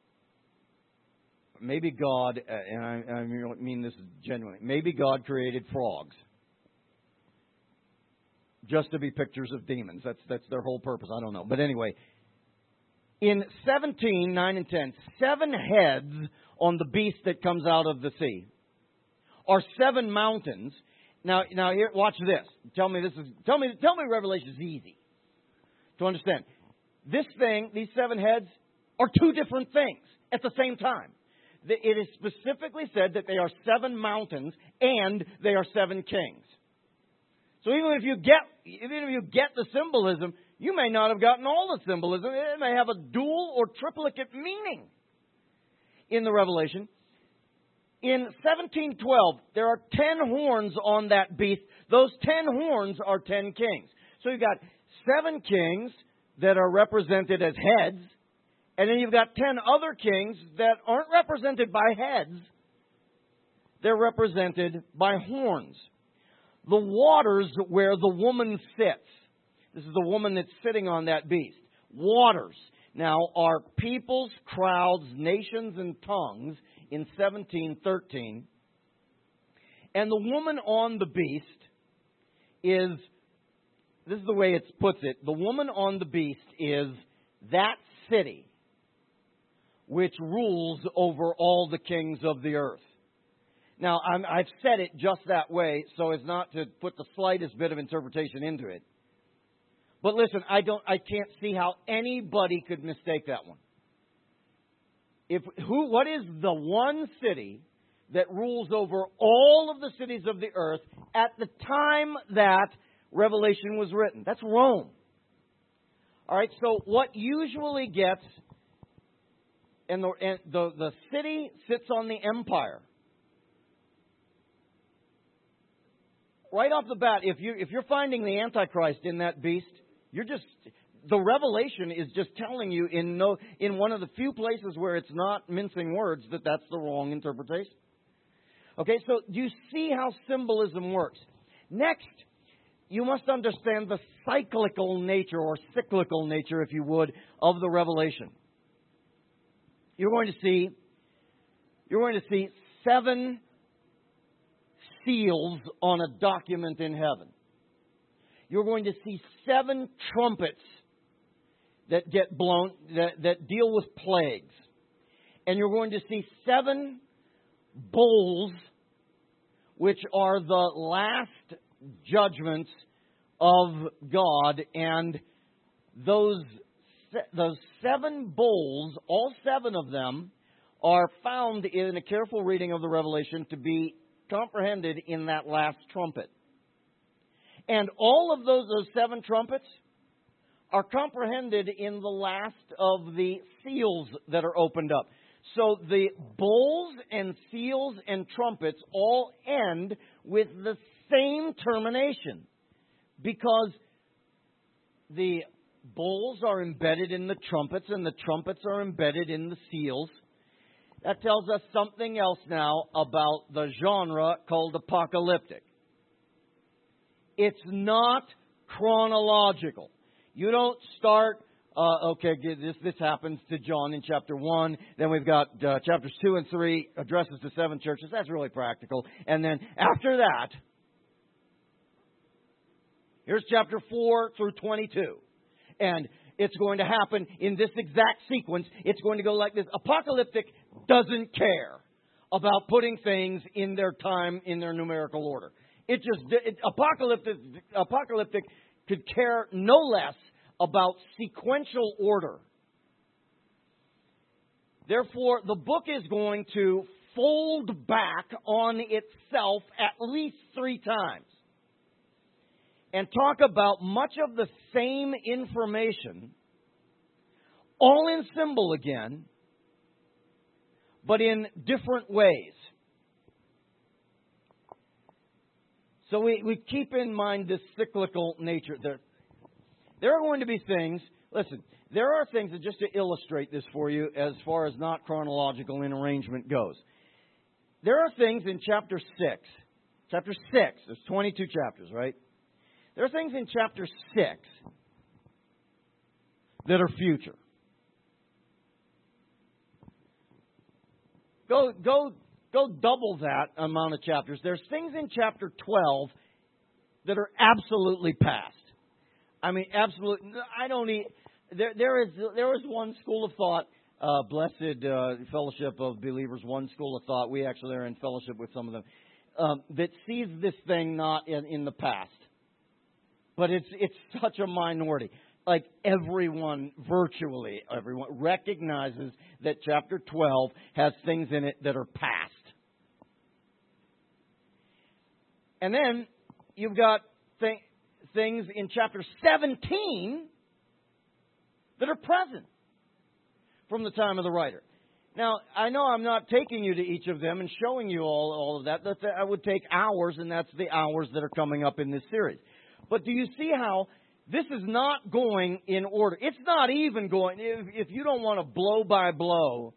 maybe God, and I mean this genuinely, maybe God created frogs. just to be pictures of demons. That's their whole purpose. I don't know. But anyway, in 17, 9 and 10, 7 heads on the beast that comes out of the sea are 7 mountains. Now here, watch this. Tell me Revelation is easy to understand. This thing, these 7 heads, are 2 different things at the same time. It is specifically said that they are 7 mountains and they are 7 kings. So even if you get the symbolism, you may not have gotten all the symbolism. It may have a dual or triplicate meaning in the Revelation. In 17:12, there are 10 horns on that beast. Those 10 horns are 10 kings. So you've got 7 kings that are represented as heads, and then you've got 10 other kings that aren't represented by heads. They're represented by horns. The waters where the woman sits. This is the woman that's sitting on that beast. Waters now are peoples, crowds, nations, and tongues in 17:13. And the woman on the beast is, this is the way it puts it, the woman on the beast is that city which rules over all the kings of the earth. Now, I've said it just that way so as not to put the slightest bit of interpretation into it. But listen, I can't see how anybody could mistake that one. What is the one city that rules over all of the cities of the earth at the time that Revelation was written? That's Rome. All right, so what usually gets, and the city sits on the empire. Right off the bat, if you're finding the Antichrist in that beast, the Revelation is just telling you in one of the few places where it's not mincing words that's the wrong interpretation. Okay, so do you see how symbolism works? Next, you must understand the cyclical nature or cyclical nature, if you would, of the Revelation. You're going to see 7 seals on a document in heaven. You're going to see 7 trumpets that get blown, that deal with plagues. And you're going to see 7 bowls, which are the last judgments of God. And those 7 bowls, all 7 of them, are found in a careful reading of the Revelation to be comprehended in that last trumpet. And all of those 7 trumpets are comprehended in the last of the seals that are opened up. So the bowls and seals and trumpets all end with the same termination, because the bowls are embedded in the trumpets and the trumpets are embedded in the seals. That tells us something else now about the genre called apocalyptic. It's not chronological. You don't start, this happens to John in chapter 1. Then we've got chapters 2 and 3, addresses to 7 churches. That's really practical. And then after that, here's chapter 4 through 22. And it's going to happen in this exact sequence. It's going to go like this. Apocalyptic doesn't care about putting things in their time, in their numerical order. Apocalyptic could care no less about sequential order. Therefore, the book is going to fold back on itself at least 3 times and talk about much of the same information, all in symbol again, but in different ways. So we keep in mind this cyclical nature. There are going to be things, listen, there are things, that just to illustrate this for you as far as not chronological in arrangement goes. There are things in chapter 6. Chapter 6, there's 22 chapters, right? There are things in chapter 6 that are future. Go double that amount of chapters. There's things in chapter 12 that are absolutely past. I mean, absolute. I don't need. There is one school of thought, blessed fellowship of believers. One school of thought. We actually are in fellowship with some of them that sees this thing not in the past, but it's such a minority. Like virtually everyone recognizes that chapter 12 has things in it that are past. And then you've got things in chapter 17 that are present from the time of the writer. Now, I know I'm not taking you to each of them and showing you all of that. That would take hours, and that's the hours that are coming up in this series. But do you see how this is not going in order? It's not even going, if you don't want a blow-by-blow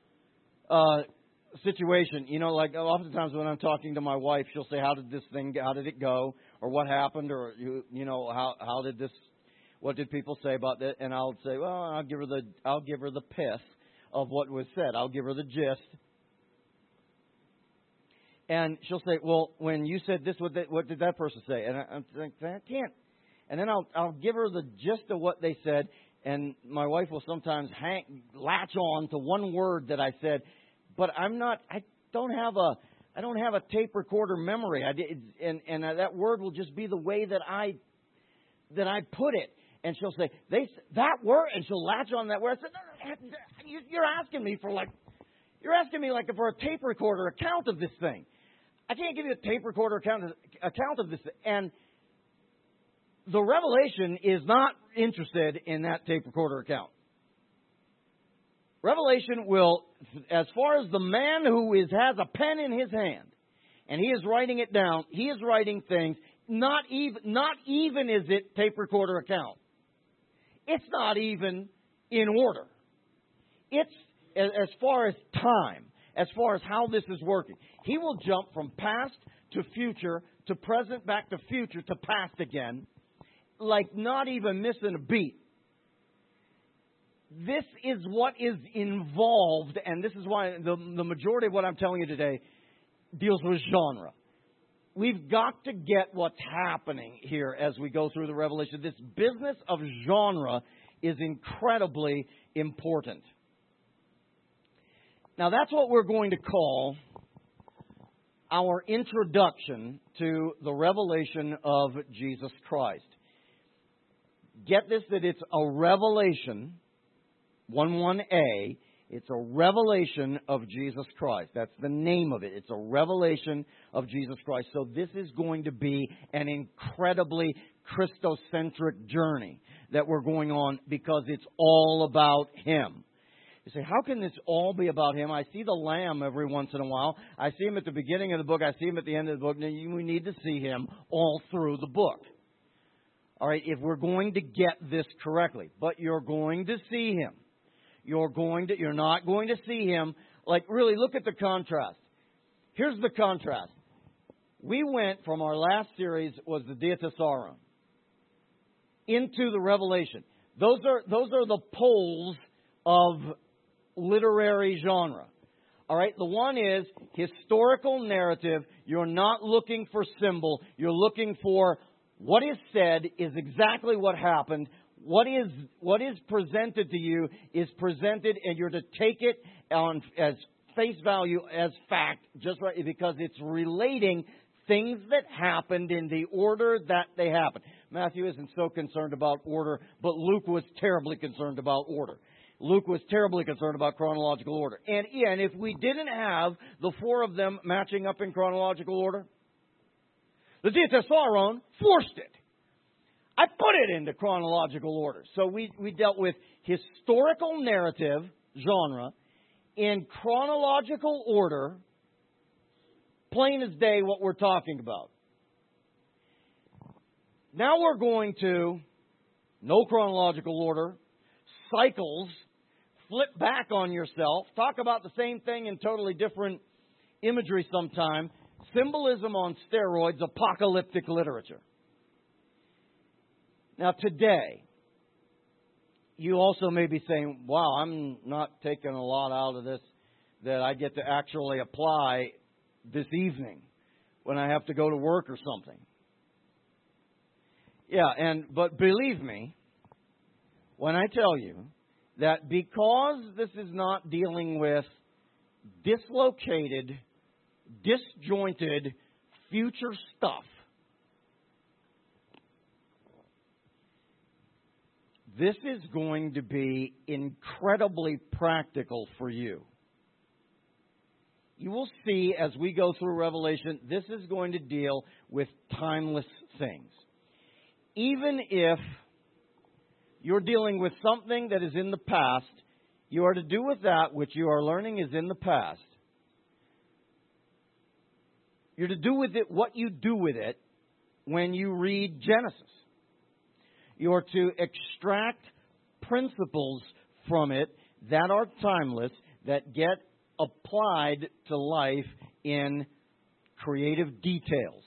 situation, like oftentimes when I'm talking to my wife, she'll say, how did it go? Or what happened? Or, what did people say about that? And I'll say, well, I'll give her the pith of what was said. I'll give her the gist. And she'll say, well, when you said this, what did that person say? And I'm thinking, I can't. And then I'll give her the gist of what they said, and my wife will sometimes latch on to one word that I said, but I don't have a tape recorder memory. And that word will just be the way that I put it. And she'll say, that word, and she'll latch on that word. I said, no, you're asking me for for a tape recorder account of this thing. I can't give you a tape recorder account of this thing. And the Revelation is not interested in that tape recorder account. Revelation will, as far as the man who has a pen in his hand, and he is writing it down, he is writing things, not even is it tape recorder account. It's not even in order. It's, as far as time, as far as how this is working, he will jump from past to future, to present, back to future, to past again, like not even missing a beat. This is what is involved, and this is why the majority of what I'm telling you today deals with genre. We've got to get what's happening here as we go through the Revelation. This business of genre is incredibly important. Now, that's what we're going to call our introduction to the revelation of Jesus Christ. Get this, that it's a revelation, 1:1a, it's a revelation of Jesus Christ. That's the name of it. It's a revelation of Jesus Christ. So this is going to be an incredibly Christocentric journey that we're going on because it's all about Him. You say, how can this all be about Him? I see the Lamb every once in a while. I see Him at the beginning of the book. I see Him at the end of the book. Now, we need to see Him all through the book. All right, if we're going to get this correctly. But you're going to see Him. You're not going to see Him. Like, really, look at the contrast. Here's the contrast. We went from our last series was the Diatessaron into the Revelation. Those are the poles of literary genre. All right, the one is historical narrative. You're not looking for symbol. You're looking for what is said is exactly what happened. What is presented to you is presented, and you're to take it on as face value, as fact, just right, because it's relating things that happened in the order that they happened. Matthew isn't so concerned about order, but Luke was terribly concerned about order. Luke was terribly concerned about chronological order. And if we didn't have the four of them matching up in chronological order, the Diatessaron forced it. I put it into chronological order. So we dealt with historical narrative genre in chronological order, plain as day what we're talking about. Now we're going to no chronological order, cycles, flip back on yourself, talk about the same thing in totally different imagery sometime, symbolism on steroids, apocalyptic literature. Now today, you also may be saying, wow, I'm not taking a lot out of this that I get to actually apply this evening when I have to go to work or something. Yeah, but believe me when I tell you that because this is not dealing with dislocated, disjointed future stuff, this is going to be incredibly practical for you. You will see as we go through Revelation, this is going to deal with timeless things. Even if you're dealing with something that is in the past, you are to do with that which you are learning is in the past. You're to do with it what you do with it when you read Genesis. You're to extract principles from it that are timeless, that get applied to life in creative details.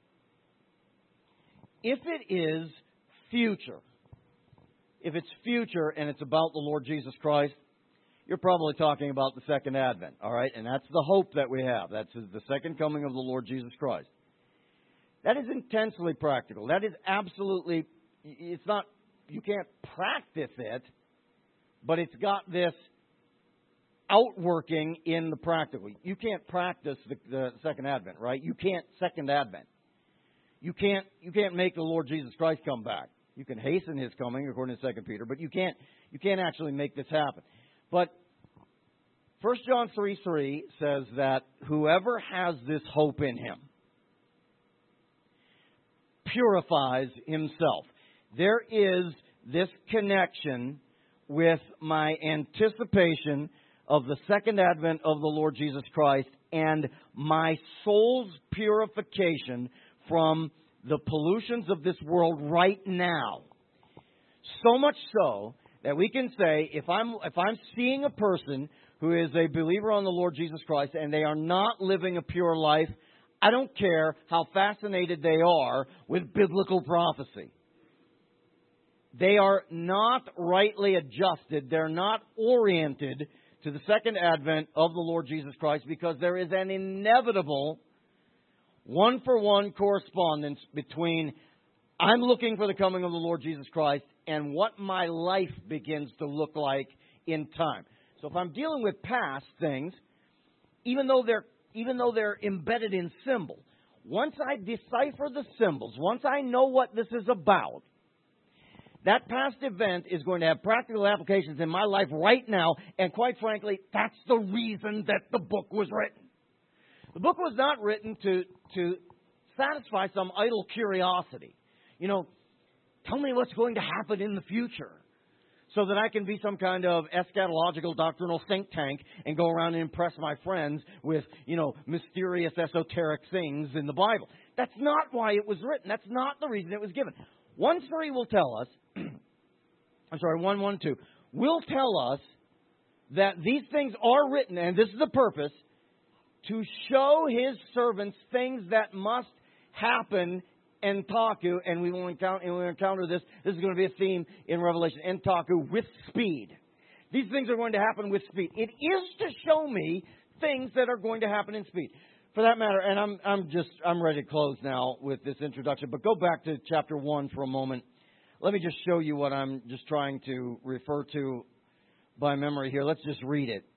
If it is future, if it's future and it's about the Lord Jesus Christ, you're probably talking about the second advent, all right? And that's the hope that we have. That's the second coming of the Lord Jesus Christ. That is intensely practical. That is absolutely, it's not, you can't practice it, but it's got this outworking in the practical. You can't practice the second advent, right? You can't second advent. You can't make the Lord Jesus Christ come back. You can hasten His coming, according to 2 Peter, but you can't actually make this happen. But 1 John 3:3 says that whoever has this hope in him purifies himself. There is this connection with my anticipation of the second advent of the Lord Jesus Christ and my soul's purification from the pollutions of this world right now. So much so that we can say, if I'm seeing a person who is a believer on the Lord Jesus Christ and they are not living a pure life, I don't care how fascinated they are with biblical prophecy. They are not rightly adjusted. They're not oriented to the second advent of the Lord Jesus Christ because there is an inevitable one-for-one correspondence between I'm looking for the coming of the Lord Jesus Christ and what my life begins to look like in time. So if I'm dealing with past things, even though they're embedded in symbols, once I decipher the symbols, once I know what this is about, that past event is going to have practical applications in my life right now, and quite frankly, that's the reason that the book was written. The book was not written to satisfy some idle curiosity. Tell me what's going to happen in the future so that I can be some kind of eschatological doctrinal think tank and go around and impress my friends with, mysterious esoteric things in the Bible. That's not why it was written. That's not the reason it was given. 1:3 will tell us, 1:1-2, will tell us that these things are written, and this is the purpose, to show His servants things that must happen, entaku, and we will encounter this. This is going to be a theme in Revelation, entaku, with speed. These things are going to happen with speed. It is to show me things that are going to happen in speed. For that matter, and I'm ready to close now with this introduction, but go back to chapter 1 for a moment. Let me just show you what I'm just trying to refer to by memory here. Let's just read it.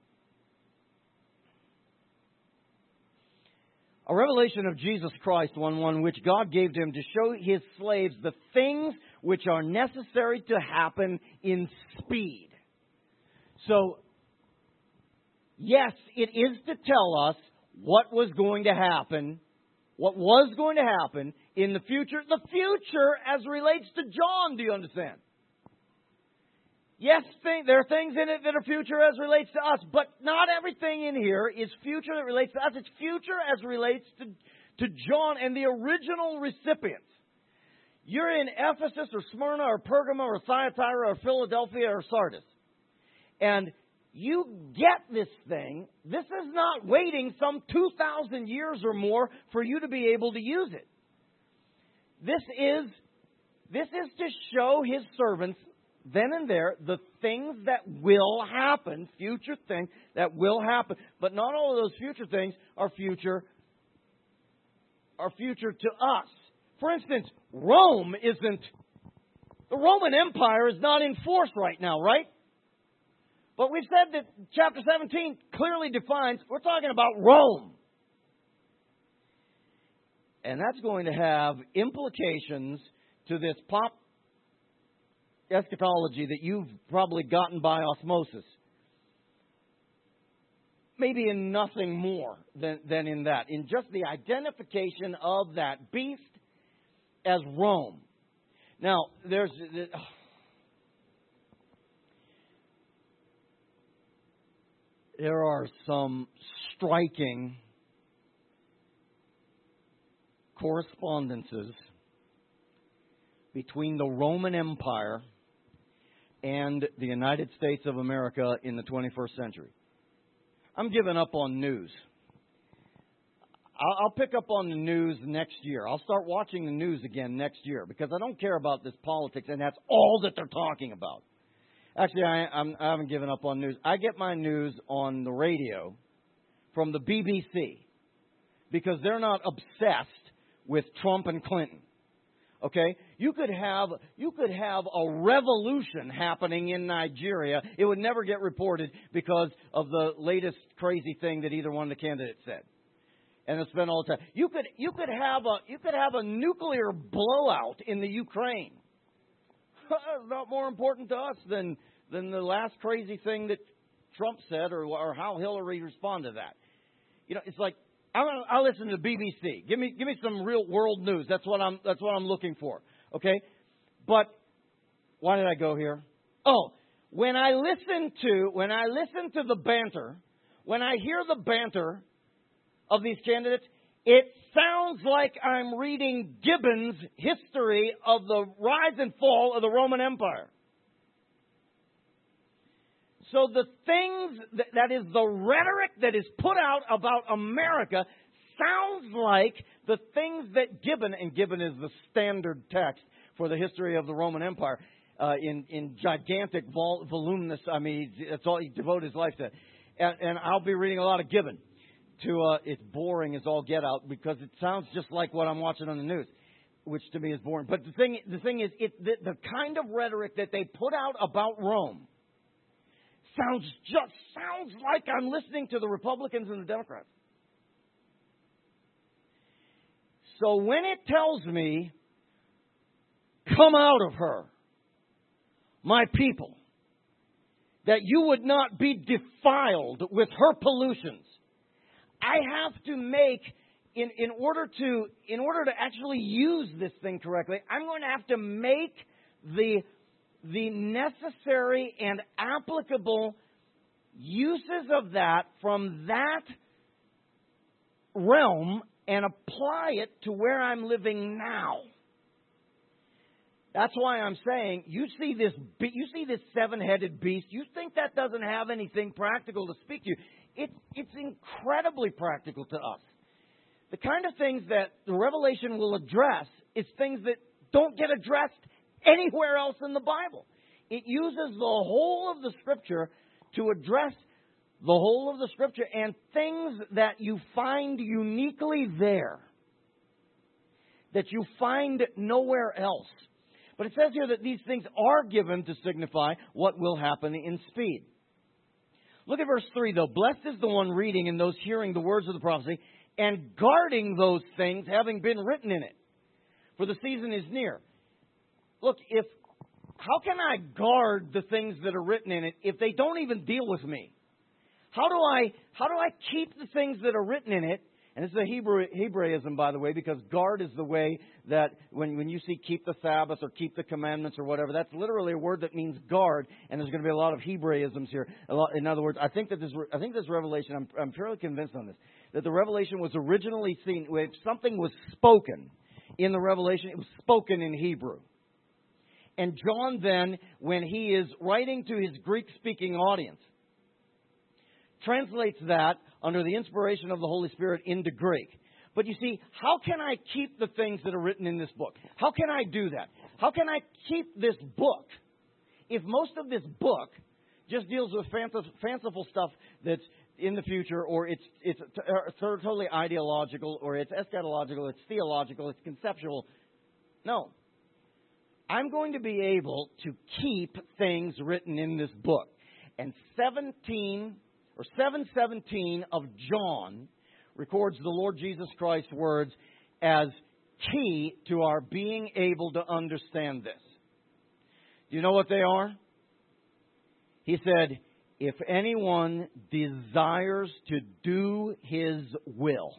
A revelation of Jesus Christ, 1:1, which God gave to Him to show His slaves the things which are necessary to happen in speed. So, yes, it is to tell us what was going to happen in the future. The future as relates to John, do you understand? Yes, there are things in it that are future as relates to us, but not everything in here is future that relates to us. It's future as relates to John and the original recipients. You're in Ephesus or Smyrna or Pergamum or Thyatira or Philadelphia or Sardis. And you get this thing. This is not waiting some 2,000 years or more for you to be able to use it. This is to show His servants then and there the things that will happen, future things that will happen. But not all of those future things are future to us. For instance, Rome isn't, the Roman Empire is not in force right now, right? But we've said that chapter 17 clearly defines, we're talking about Rome. And that's going to have implications to this pop eschatology that you've probably gotten by osmosis. Maybe in nothing more than in that. In just the identification of that beast as Rome. Now, there are some striking correspondences between the Roman Empire and the United States of America in the 21st century. I'm giving up on news. I'll pick up on the news next year. I'll start watching the news again next year because I don't care about this politics, and that's all that they're talking about. Actually, I haven't given up on news. I get my news on the radio from the BBC because they're not obsessed with Trump and Clinton. Okay? You could have a revolution happening in Nigeria. It would never get reported because of the latest crazy thing that either one of the candidates said. And it's been all the time. You could have a nuclear blowout in the Ukraine. It's not more important to us than the last crazy thing that Trump said or how Hillary responded to that. You know, it's like I'll listen to the BBC. Give me some real world news. That's what I'm looking for. Okay? But why did I go here? Oh, when I listen to the banter, when I hear the banter of these candidates, it sounds like I'm reading Gibbon's history of the rise and fall of the Roman Empire. So the things that is the rhetoric that is put out about America sounds like the things that Gibbon, and Gibbon is the standard text for the history of the Roman Empire, in gigantic, voluminous, I mean, that's all he devoted his life to. And I'll be reading a lot of Gibbon. It's boring as all get out because it sounds just like what I'm watching on the news, which to me is boring. But the thing is, the kind of rhetoric that they put out about Rome sounds like I'm listening to the Republicans and the Democrats. So when it tells me, come out of her, my people, that you would not be defiled with her pollutions, I have to make, in order to actually use this thing correctly, I'm going to have to make the necessary and applicable uses of that from that realm and apply it to where I'm living now. That's why I'm saying, you see this seven-headed beast, you think that doesn't have anything practical to speak to you. It's incredibly practical to us. The kind of things that the Revelation will address is things that don't get addressed anywhere else in the Bible. It uses the whole of the Scripture to address the whole of the Scripture and things that you find uniquely there, that you find nowhere else. But it says here that these things are given to signify what will happen in speed. Look at verse 3, though. Blessed is the one reading and those hearing the words of the prophecy and guarding those things having been written in it. For the season is near. Look, how can I guard the things that are written in it if they don't even deal with me? How do I keep the things that are written in it? And it's a Hebraism, by the way, because guard is the way that when you see keep the Sabbath or keep the commandments or whatever, that's literally a word that means guard. And there's going to be a lot of Hebraisms here. In other words, I think this revelation, I'm fairly convinced on this, that the revelation was originally seen, if something was spoken in the revelation, it was spoken in Hebrew. And John then, when he is writing to his Greek-speaking audience, translates that under the inspiration of the Holy Spirit into Greek. But you see, how can I keep the things that are written in this book? How can I do that? How can I keep this book if most of this book just deals with fanciful stuff that's in the future, or it's totally ideological, or it's eschatological, it's theological, it's conceptual No. I'm going to be able to keep things written in this book. And 7:17 of John records the Lord Jesus Christ's words as key to our being able to understand this. Do you know what they are? He said, if anyone desires to do His will,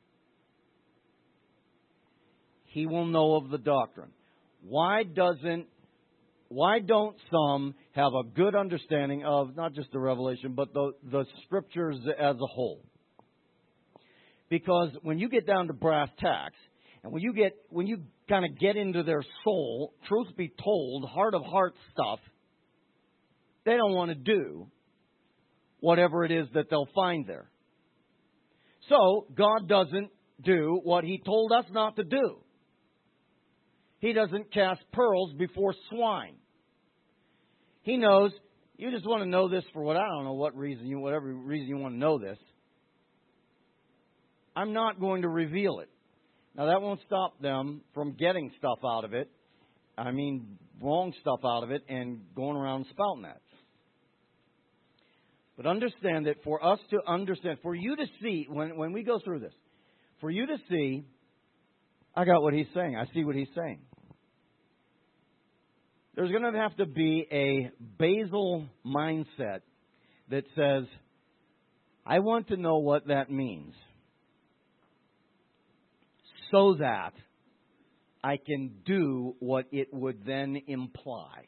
he will know of the doctrine. Why don't some have a good understanding of not just the Revelation, but the Scriptures as a whole? Because when you get down to brass tacks, and when you kind of get into their soul, truth be told, heart of heart stuff, they don't want to do whatever it is that they'll find there. So God doesn't do what He told us not to do. He doesn't cast pearls before swine. He knows you just want to know this for whatever reason you want to know this. I'm not going to reveal it. Now, that won't stop them from getting stuff out of it. I mean, wrong stuff out of it and going around spouting that. But understand that for us to understand, for you to see, when we go through this, for you to see, I got what He's saying. I see what He's saying. There's going to have to be a basal mindset that says, I want to know what that means so that I can do what it would then imply.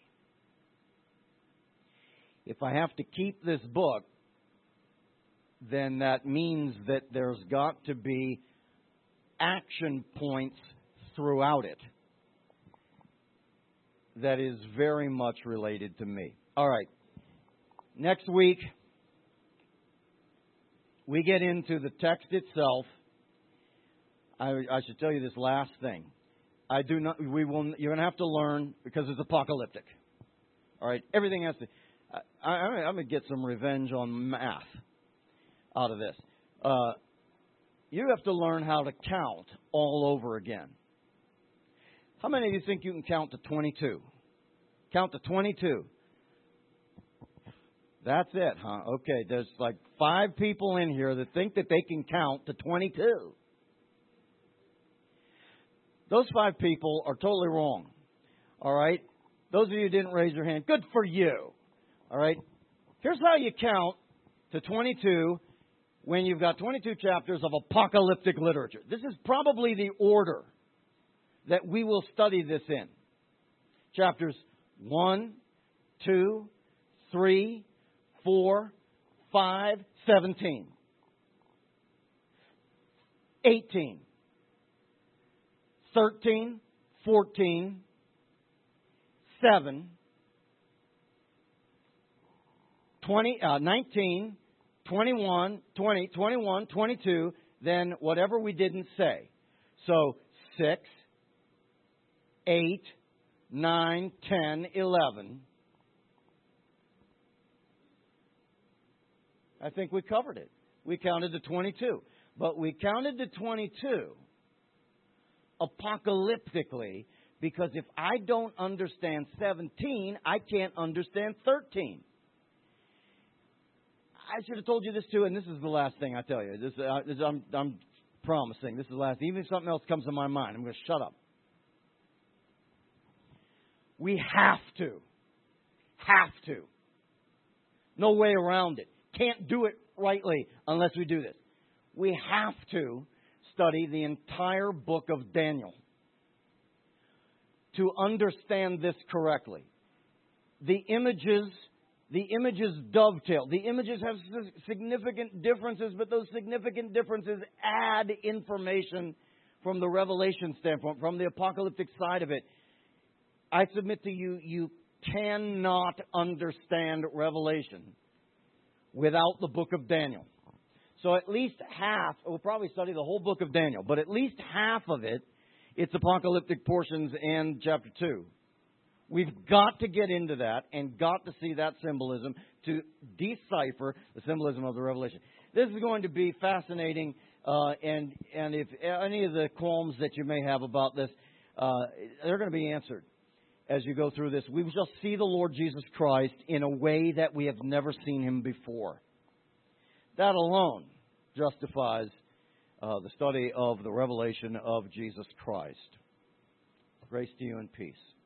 If I have to keep this book, then that means that there's got to be action points throughout it that is very much related to me. All right. Next week, we get into the text itself. I should tell you this last thing. You're going to have to learn, because it's apocalyptic. All right. Everything has to. I'm going to get some revenge on math out of this. You have to learn how to count all over again. How many of you think you can count to 22? Count to 22. That's it, huh? Okay, there's like 5 people in here that think that they can count to 22. Those 5 people are totally wrong. All right? Those of you who didn't raise your hand, good for you. All right? Here's how you count to 22 when you've got 22 chapters of apocalyptic literature. This is probably the order that we will study this in. Chapters 1, 2, 3, 4, 5, 17. 18. 13, 14, 7, 19, 21, 20, 21, 22, then whatever we didn't say. So 6, 8, 9, 10, 11. I think we covered it. We counted to 22. But we counted to 22 apocalyptically, because if I don't understand 17, I can't understand 13. I should have told you this too, and this is the last thing I tell you. I'm promising. This is the last. Even if something else comes to my mind, I'm going to shut up. We have to. No way around it. Can't do it rightly unless we do this. We have to study the entire book of Daniel to understand this correctly. The images dovetail. The images have significant differences, but those significant differences add information from the Revelation standpoint, from the apocalyptic side of it. I submit to you, you cannot understand Revelation without the book of Daniel. So at least half, we'll probably study the whole book of Daniel, but at least half of it, it's apocalyptic portions and chapter 2. We've got to get into that and got to see that symbolism to decipher the symbolism of the Revelation. This is going to be fascinating, and if any of the qualms that you may have about this, they're going to be answered as you go through this. We shall see the Lord Jesus Christ in a way that we have never seen him before. That alone justifies the study of the revelation of Jesus Christ. Grace to you and peace.